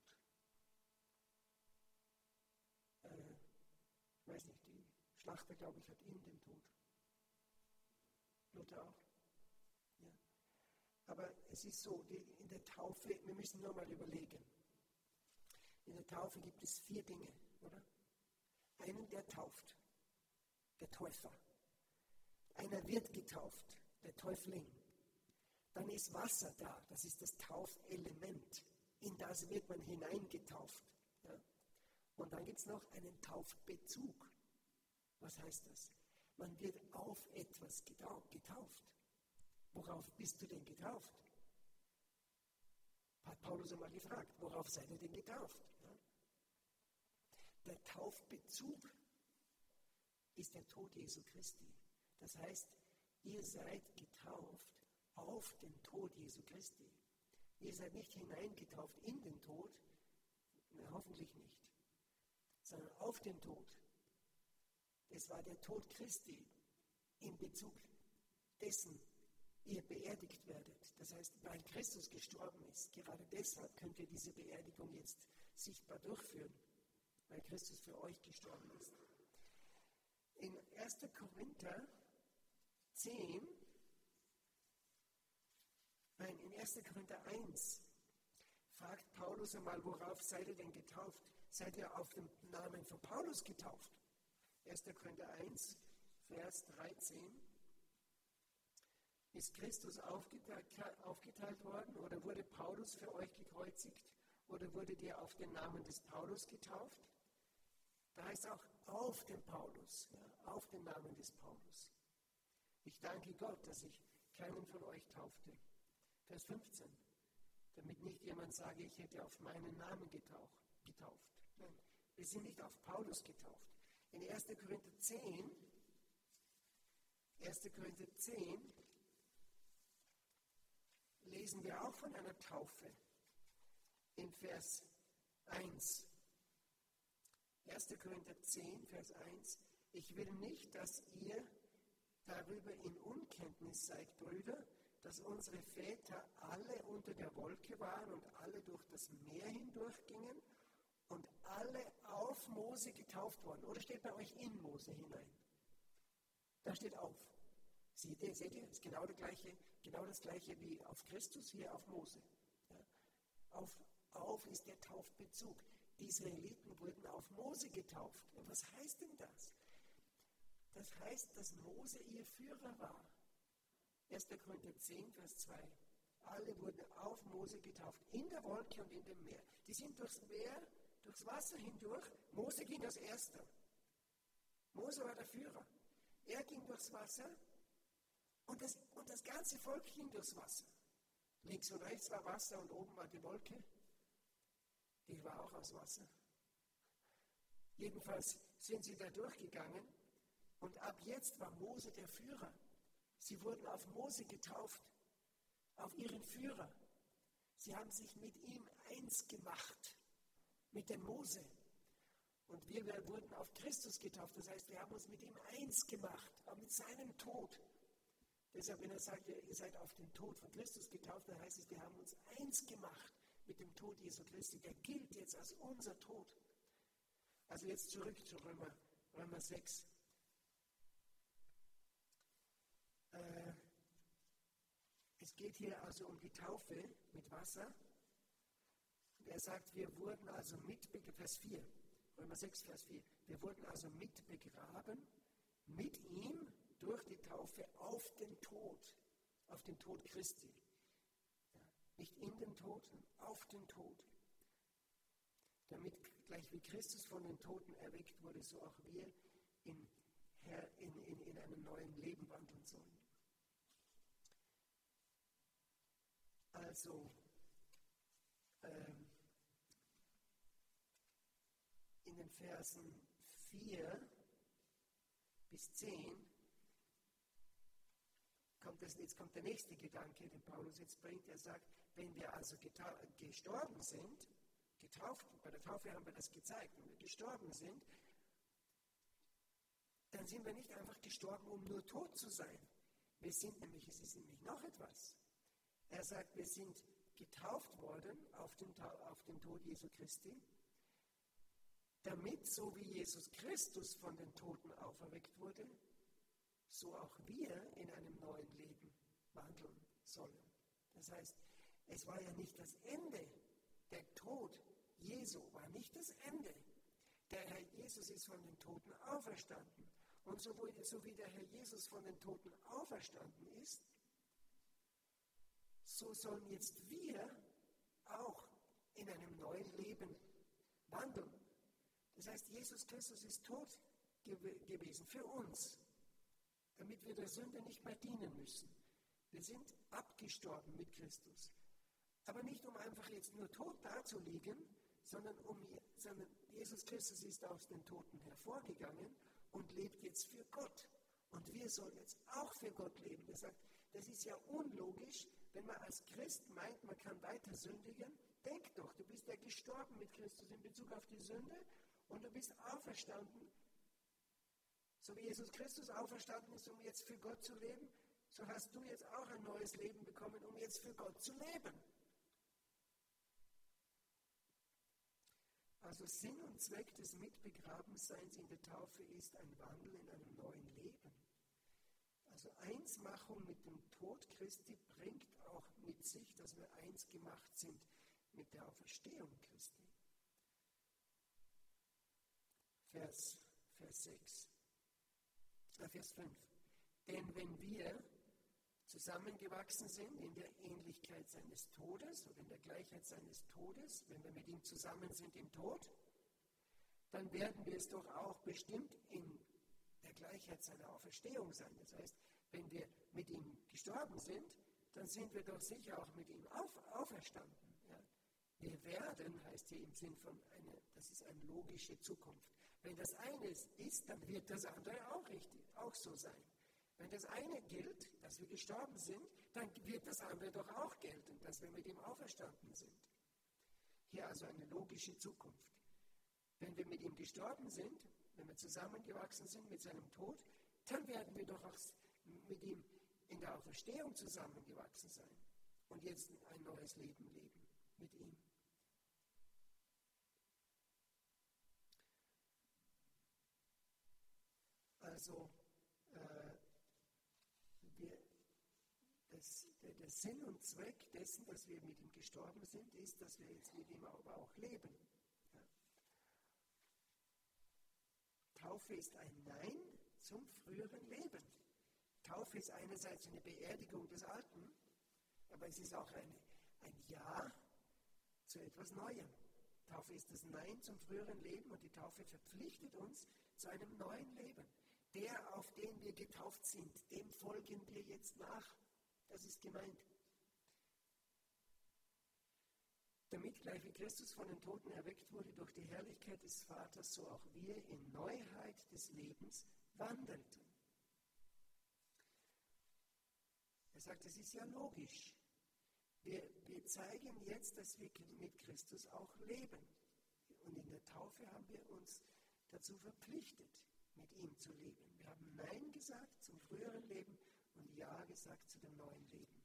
Äh, ich weiß nicht, die Schlachter, glaube ich, hat in den Tod. Luther auch. Ja. Aber es ist so, die, in der Taufe, wir müssen nur mal überlegen. In der Taufe gibt es vier Dinge, oder? Einen, der tauft, der Täufer. Einer wird getauft, der Täufling. Dann ist Wasser da, das ist das Taufelement. In das wird man hineingetauft. Ja? Und dann gibt es noch einen Taufbezug. Was heißt das? Man wird auf etwas getauft. Worauf bist du denn getauft? Hat Paulus einmal gefragt, worauf seid ihr denn getauft? Ja? Der Taufbezug ist der Tod Jesu Christi. Das heißt, ihr seid getauft auf den Tod Jesu Christi. Ihr seid nicht hineingetauft in den Tod, na, hoffentlich nicht, sondern auf den Tod. Das war der Tod Christi in Bezug dessen ihr beerdigt werdet. Das heißt, weil Christus gestorben ist, gerade deshalb könnt ihr diese Beerdigung jetzt sichtbar durchführen, weil Christus für euch gestorben ist. In erster Korinther zehn, nein, in erster Korinther eins fragt Paulus einmal, worauf seid ihr denn getauft? Seid ihr auf den Namen von Paulus getauft? erster Korinther eins, Vers dreizehn. Ist Christus aufgeteilt, aufgeteilt worden oder wurde Paulus für euch gekreuzigt oder wurdet ihr auf den Namen des Paulus getauft? Da heißt auch auf den Paulus, ja, auf den Namen des Paulus. Ich danke Gott, dass ich keinen von euch taufte. Vers fünfzehn. Damit nicht jemand sage, ich hätte auf meinen Namen getauft. getauft. Nein, wir sind nicht auf Paulus getauft. In erster Korinther zehn, erster Korinther zehn lesen wir auch von einer Taufe. In Vers eins. erster Korinther zehn, Vers eins. Ich will nicht, dass ihr darüber in Unkenntnis seid, Brüder, dass unsere Väter alle unter der Wolke waren und alle durch das Meer hindurchgingen und alle auf Mose getauft wurden. Oder steht bei euch in Mose hinein? Da steht auf. Seht ihr, seht ihr, ist genau, der gleiche, genau das gleiche wie auf Christus, hier auf Mose. Ja. Auf, auf ist der Taufbezug. Die Israeliten wurden auf Mose getauft. Und was heißt denn das? Das heißt, dass Mose ihr Führer war. erster Korinther zehn, Vers zwei. Alle wurden auf Mose getauft, in der Wolke und in dem Meer. Die sind durchs Meer, durchs Wasser hindurch. Mose ging als Erster. Mose war der Führer. Er ging durchs Wasser und das, und das ganze Volk ging durchs Wasser. Links und rechts war Wasser und oben war die Wolke. Die war auch aus Wasser. Jedenfalls sind sie da durchgegangen und ab jetzt war Mose der Führer. Sie wurden auf Mose getauft, auf ihren Führer. Sie haben sich mit ihm eins gemacht, mit dem Mose. Und wir wurden auf Christus getauft. Das heißt, wir haben uns mit ihm eins gemacht, auch mit seinem Tod. Deshalb, wenn er sagt, ihr seid auf den Tod von Christus getauft, dann heißt es, wir haben uns eins gemacht mit dem Tod Jesu Christi. Der gilt jetzt als unser Tod. Also jetzt zurück zu Römer, Römer sechs. Äh, es geht hier also um die Taufe mit Wasser. Und er sagt, wir wurden also mitbegraben, Vers vier, Römer sechs, Vers vier. Wir wurden also mitbegraben mit ihm durch die Taufe auf den Tod, auf den Tod Christi. Ja, nicht in den Tod, sondern auf den Tod. Damit gleich wie Christus von den Toten erweckt wurde, so auch wir in, in, in, in einem neuen Leben wandeln sollen. Also, ähm, in den Versen vier bis zehn kommt das, jetzt kommt der nächste Gedanke, den Paulus jetzt bringt. Er sagt, wenn wir also geta- gestorben sind, getauft, bei der Taufe haben wir das gezeigt, wenn wir gestorben sind, dann sind wir nicht einfach gestorben, um nur tot zu sein. Wir sind nämlich, es ist nämlich noch etwas. Er sagt, wir sind getauft worden auf den, auf den Tod Jesu Christi, damit, so wie Jesus Christus von den Toten auferweckt wurde, so auch wir in einem neuen Leben wandeln sollen. Das heißt, es war ja nicht das Ende. Der Tod Jesu war nicht das Ende. Der Herr Jesus ist von den Toten auferstanden. Und so wie der Herr Jesus von den Toten auferstanden ist, so sollen jetzt wir auch in einem neuen Leben wandeln. Das heißt, Jesus Christus ist tot gew- gewesen für uns, damit wir der Sünde nicht mehr dienen müssen. Wir sind abgestorben mit Christus. Aber nicht, um einfach jetzt nur tot dazuliegen, sondern, um, sondern Jesus Christus ist aus den Toten hervorgegangen und lebt jetzt für Gott. Und wir sollen jetzt auch für Gott leben. Das sagt, das ist ja unlogisch, wenn man als Christ meint, man kann weiter sündigen. Denk doch, du bist ja gestorben mit Christus in Bezug auf die Sünde und du bist auferstanden. So wie Jesus Christus auferstanden ist, um jetzt für Gott zu leben, so hast du jetzt auch ein neues Leben bekommen, um jetzt für Gott zu leben. Also Sinn und Zweck des Mitbegrabenseins in der Taufe ist ein Wandel in einem neuen Leben. Also Einsmachung mit dem Tod Christi bringt auch mit sich, dass wir eins gemacht sind mit der Auferstehung Christi. Vers, Vers sechs, äh, Vers fünf. Denn wenn wir zusammengewachsen sind in der Ähnlichkeit seines Todes oder in der Gleichheit seines Todes, wenn wir mit ihm zusammen sind im Tod, dann werden wir es doch auch bestimmt in der Gleichheit seiner Auferstehung sein. Das heißt, wenn wir mit ihm gestorben sind, dann sind wir doch sicher auch mit ihm auf, auferstanden. Ja. Wir werden, heißt hier im Sinn von, eine, das ist eine logische Zukunft. Wenn das eine ist, dann wird das andere auch richtig, auch so sein. Wenn das eine gilt, dass wir gestorben sind, dann wird das andere doch auch gelten, dass wir mit ihm auferstanden sind. Hier also eine logische Zukunft. Wenn wir mit ihm gestorben sind, wenn wir zusammengewachsen sind mit seinem Tod, dann werden wir doch auch mit ihm in der Auferstehung zusammengewachsen sein und jetzt ein neues Leben leben mit ihm. Also, äh, wir, das, der, der Sinn und Zweck dessen, dass wir mit ihm gestorben sind, ist, dass wir jetzt mit ihm aber auch leben. Ja. Taufe ist ein Nein zum früheren Leben. Taufe ist einerseits eine Beerdigung des Alten, aber es ist auch eine, ein Ja zu etwas Neuem. Taufe ist das Nein zum früheren Leben und die Taufe verpflichtet uns zu einem neuen Leben. Der, auf den wir getauft sind, dem folgen wir jetzt nach. Das ist gemeint. Damit gleich wie Christus von den Toten erweckt wurde durch die Herrlichkeit des Vaters, so auch wir in Neuheit des Lebens wandelten. Er sagt, das ist ja logisch. Wir, wir zeigen jetzt, dass wir mit Christus auch leben. Und in der Taufe haben wir uns dazu verpflichtet, mit ihm zu leben. Wir haben Nein gesagt zum früheren Leben und Ja gesagt zu dem neuen Leben.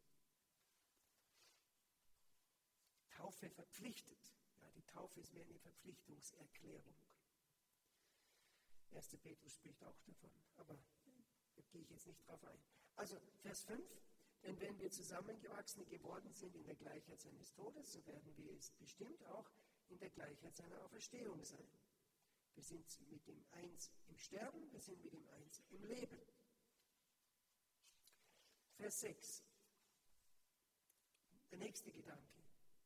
Taufe verpflichtet. Ja, die Taufe ist mehr eine Verpflichtungserklärung. erster Petrus spricht auch davon, aber da gehe ich jetzt nicht drauf ein. Also Vers fünf, denn wenn wir Zusammengewachsene geworden sind in der Gleichheit seines Todes, so werden wir es bestimmt auch in der Gleichheit seiner Auferstehung sein. Wir sind mit dem eins im Sterben, wir sind mit dem eins im Leben. Vers sechs. Der nächste Gedanke.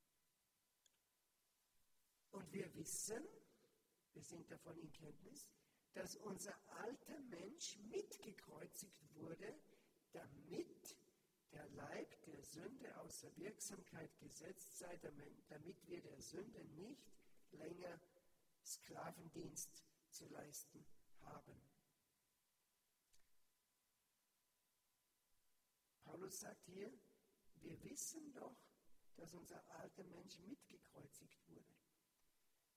Und wir wissen, wir sind davon in Kenntnis, dass unser alter Mensch mitgekreuzigt wurde, damit der Leib der Sünde außer Wirksamkeit gesetzt sei, damit wir der Sünde nicht länger Sklavendienst zu leisten haben. Paulus sagt hier, wir wissen doch, dass unser alter Mensch mitgekreuzigt wurde.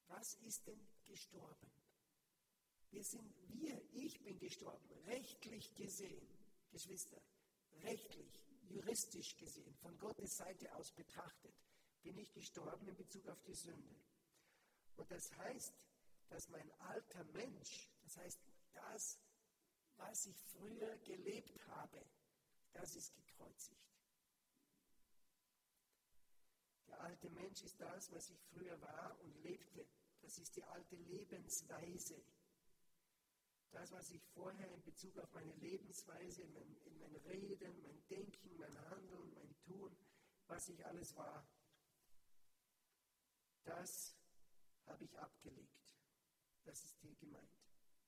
Was ist denn gestorben? Wir sind, wir, ich bin gestorben, rechtlich gesehen, Geschwister, rechtlich, juristisch gesehen, von Gottes Seite aus betrachtet, bin ich gestorben in Bezug auf die Sünde. Und das heißt, dass mein alter Mensch, das heißt, das, was ich früher gelebt habe, das ist gekreuzigt. Der alte Mensch ist das, was ich früher war und lebte. Das ist die alte Lebensweise. Das, was ich vorher in Bezug auf meine Lebensweise, in mein, in mein Reden, mein Denken, mein Handeln, mein Tun, was ich alles war, das habe ich abgelegt. Das ist hier gemeint.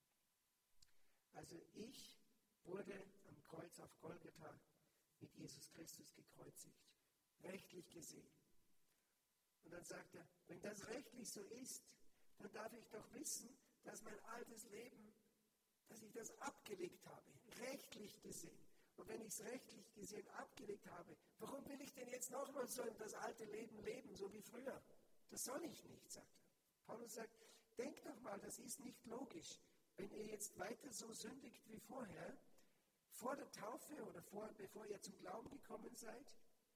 Also ich wurde am Kreuz auf Golgatha mit Jesus Christus gekreuzigt. Rechtlich gesehen. Und dann sagt er, wenn das rechtlich so ist, dann darf ich doch wissen, dass mein altes Leben, dass ich das abgelegt habe, rechtlich gesehen. Und wenn ich es rechtlich gesehen abgelegt habe, warum will ich denn jetzt nochmal so in das alte Leben leben, so wie früher? Das soll ich nicht, sagt er. Paulus sagt, denkt doch mal, das ist nicht logisch. Wenn ihr jetzt weiter so sündigt wie vorher, vor der Taufe oder vor, bevor ihr zum Glauben gekommen seid,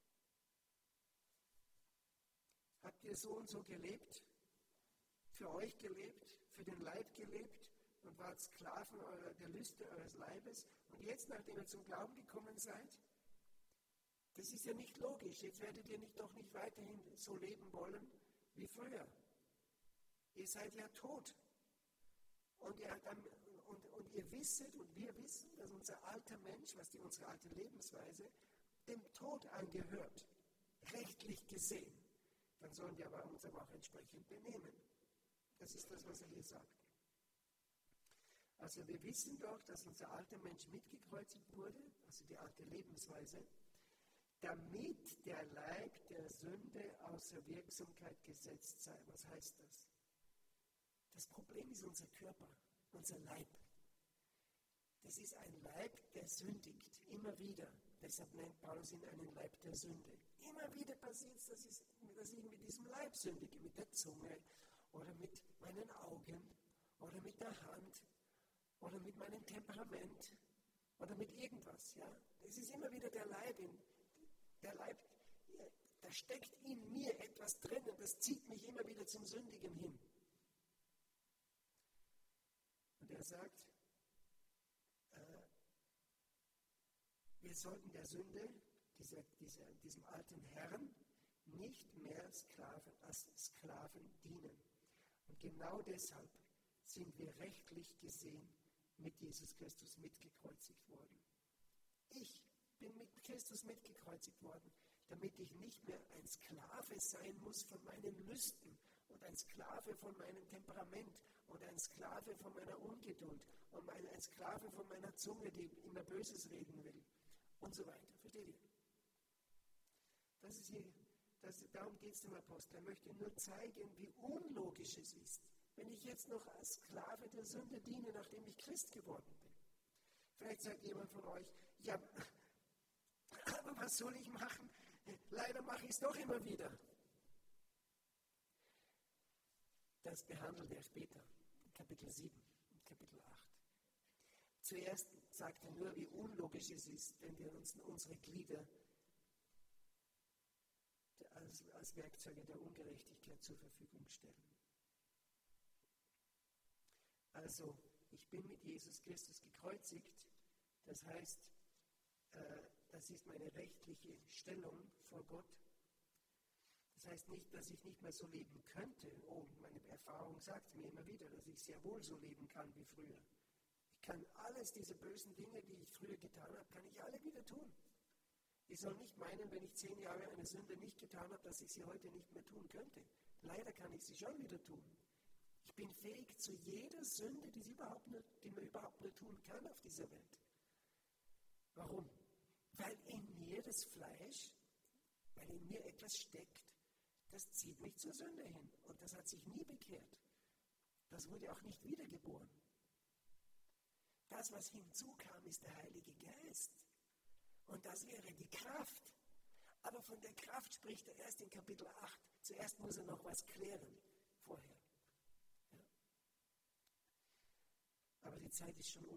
habt ihr so und so gelebt, für euch gelebt, für den Leib gelebt und wart Sklaven eurer, der Lüste eures Leibes. Und jetzt, nachdem ihr zum Glauben gekommen seid, das ist ja nicht logisch. Jetzt werdet ihr nicht, doch nicht weiterhin so leben wollen wie früher. Ihr seid ja tot. Und ihr, dann, und, und ihr wisset und wir wissen, dass unser alter Mensch, was die, unsere alte Lebensweise, dem Tod angehört, rechtlich gesehen. Dann sollen wir aber uns aber auch entsprechend benehmen. Das ist das, was er hier sagt. Also wir wissen doch, dass unser alter Mensch mitgekreuzigt wurde, also die alte Lebensweise, damit der Leib der Sünde außer Wirksamkeit gesetzt sei. Was heißt das? Das Problem ist unser Körper, unser Leib. Das ist ein Leib, der sündigt, immer wieder. Deshalb nennt Paulus ihn einen Leib der Sünde. Immer wieder passiert es, dass ich, dass ich mit diesem Leib sündige, mit der Zunge oder mit meinen Augen oder mit der Hand oder mit meinem Temperament oder mit irgendwas. Ja? Es ist immer wieder der Leib, in, der Leib, da steckt in mir etwas drin und das zieht mich immer wieder zum Sündigen hin. Und er sagt, äh, wir sollten der Sünde, dieser, dieser, diesem alten Herrn, nicht mehr Sklaven, als Sklaven dienen. Und genau deshalb sind wir rechtlich gesehen mit Jesus Christus mitgekreuzigt worden. Ich bin mit Christus mitgekreuzigt worden, damit ich nicht mehr ein Sklave sein muss von meinen Lüsten und ein Sklave von meinem Temperament und ein Sklave von meiner Ungeduld und ein, ein Sklave von meiner Zunge, die immer Böses reden will und so weiter. Versteht ihr? Das ist hier, das, darum geht es dem Apostel. Er möchte nur zeigen, wie unlogisch es ist, wenn ich jetzt noch als Sklave der Sünde diene, nachdem ich Christ geworden bin. Vielleicht sagt jemand von euch, ja, aber was soll ich machen? Leider mache ich es doch immer wieder. Das behandelt er später, in Kapitel sieben, in Kapitel acht. Zuerst sagt er nur, wie unlogisch es ist, wenn wir uns unsere Glieder als, als Werkzeuge der Ungerechtigkeit zur Verfügung stellen. Also, ich bin mit Jesus Christus gekreuzigt, das heißt, äh, das ist meine rechtliche Stellung vor Gott. Das heißt nicht, dass ich nicht mehr so leben könnte. Oh, meine Erfahrung sagt mir immer wieder, dass ich sehr wohl so leben kann wie früher. Ich kann alles, diese bösen Dinge, die ich früher getan habe, kann ich alle wieder tun. Ich soll nicht meinen, wenn ich zehn Jahre eine Sünde nicht getan habe, dass ich sie heute nicht mehr tun könnte. Leider kann ich sie schon wieder tun. Ich bin fähig zu jeder Sünde, die, sie überhaupt nur, die man überhaupt nur tun kann auf dieser Welt. Warum? Weil in mir das Fleisch, weil in mir etwas steckt, das zieht mich zur Sünde hin. Und das hat sich nie bekehrt. Das wurde auch nicht wiedergeboren. Das, was hinzukam, ist der Heilige Geist. Und das wäre die Kraft. Aber von der Kraft spricht er erst in Kapitel acht. Zuerst muss er noch was klären vorher. Aber die Zeit ist schon um.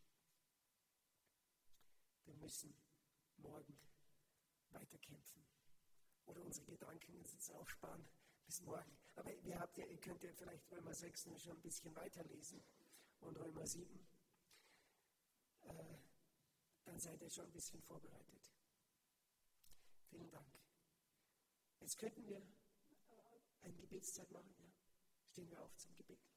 Wir müssen morgen weiterkämpfen. Oder unsere Gedanken jetzt aufsparen bis morgen. Aber ihr, habt ja, ihr könnt ja vielleicht Römer sechs schon ein bisschen weiterlesen und Römer sieben. Äh, dann seid ihr schon ein bisschen vorbereitet. Vielen Dank. Jetzt könnten wir eine Gebetszeit machen. Ja? Stehen wir auf zum Gebet.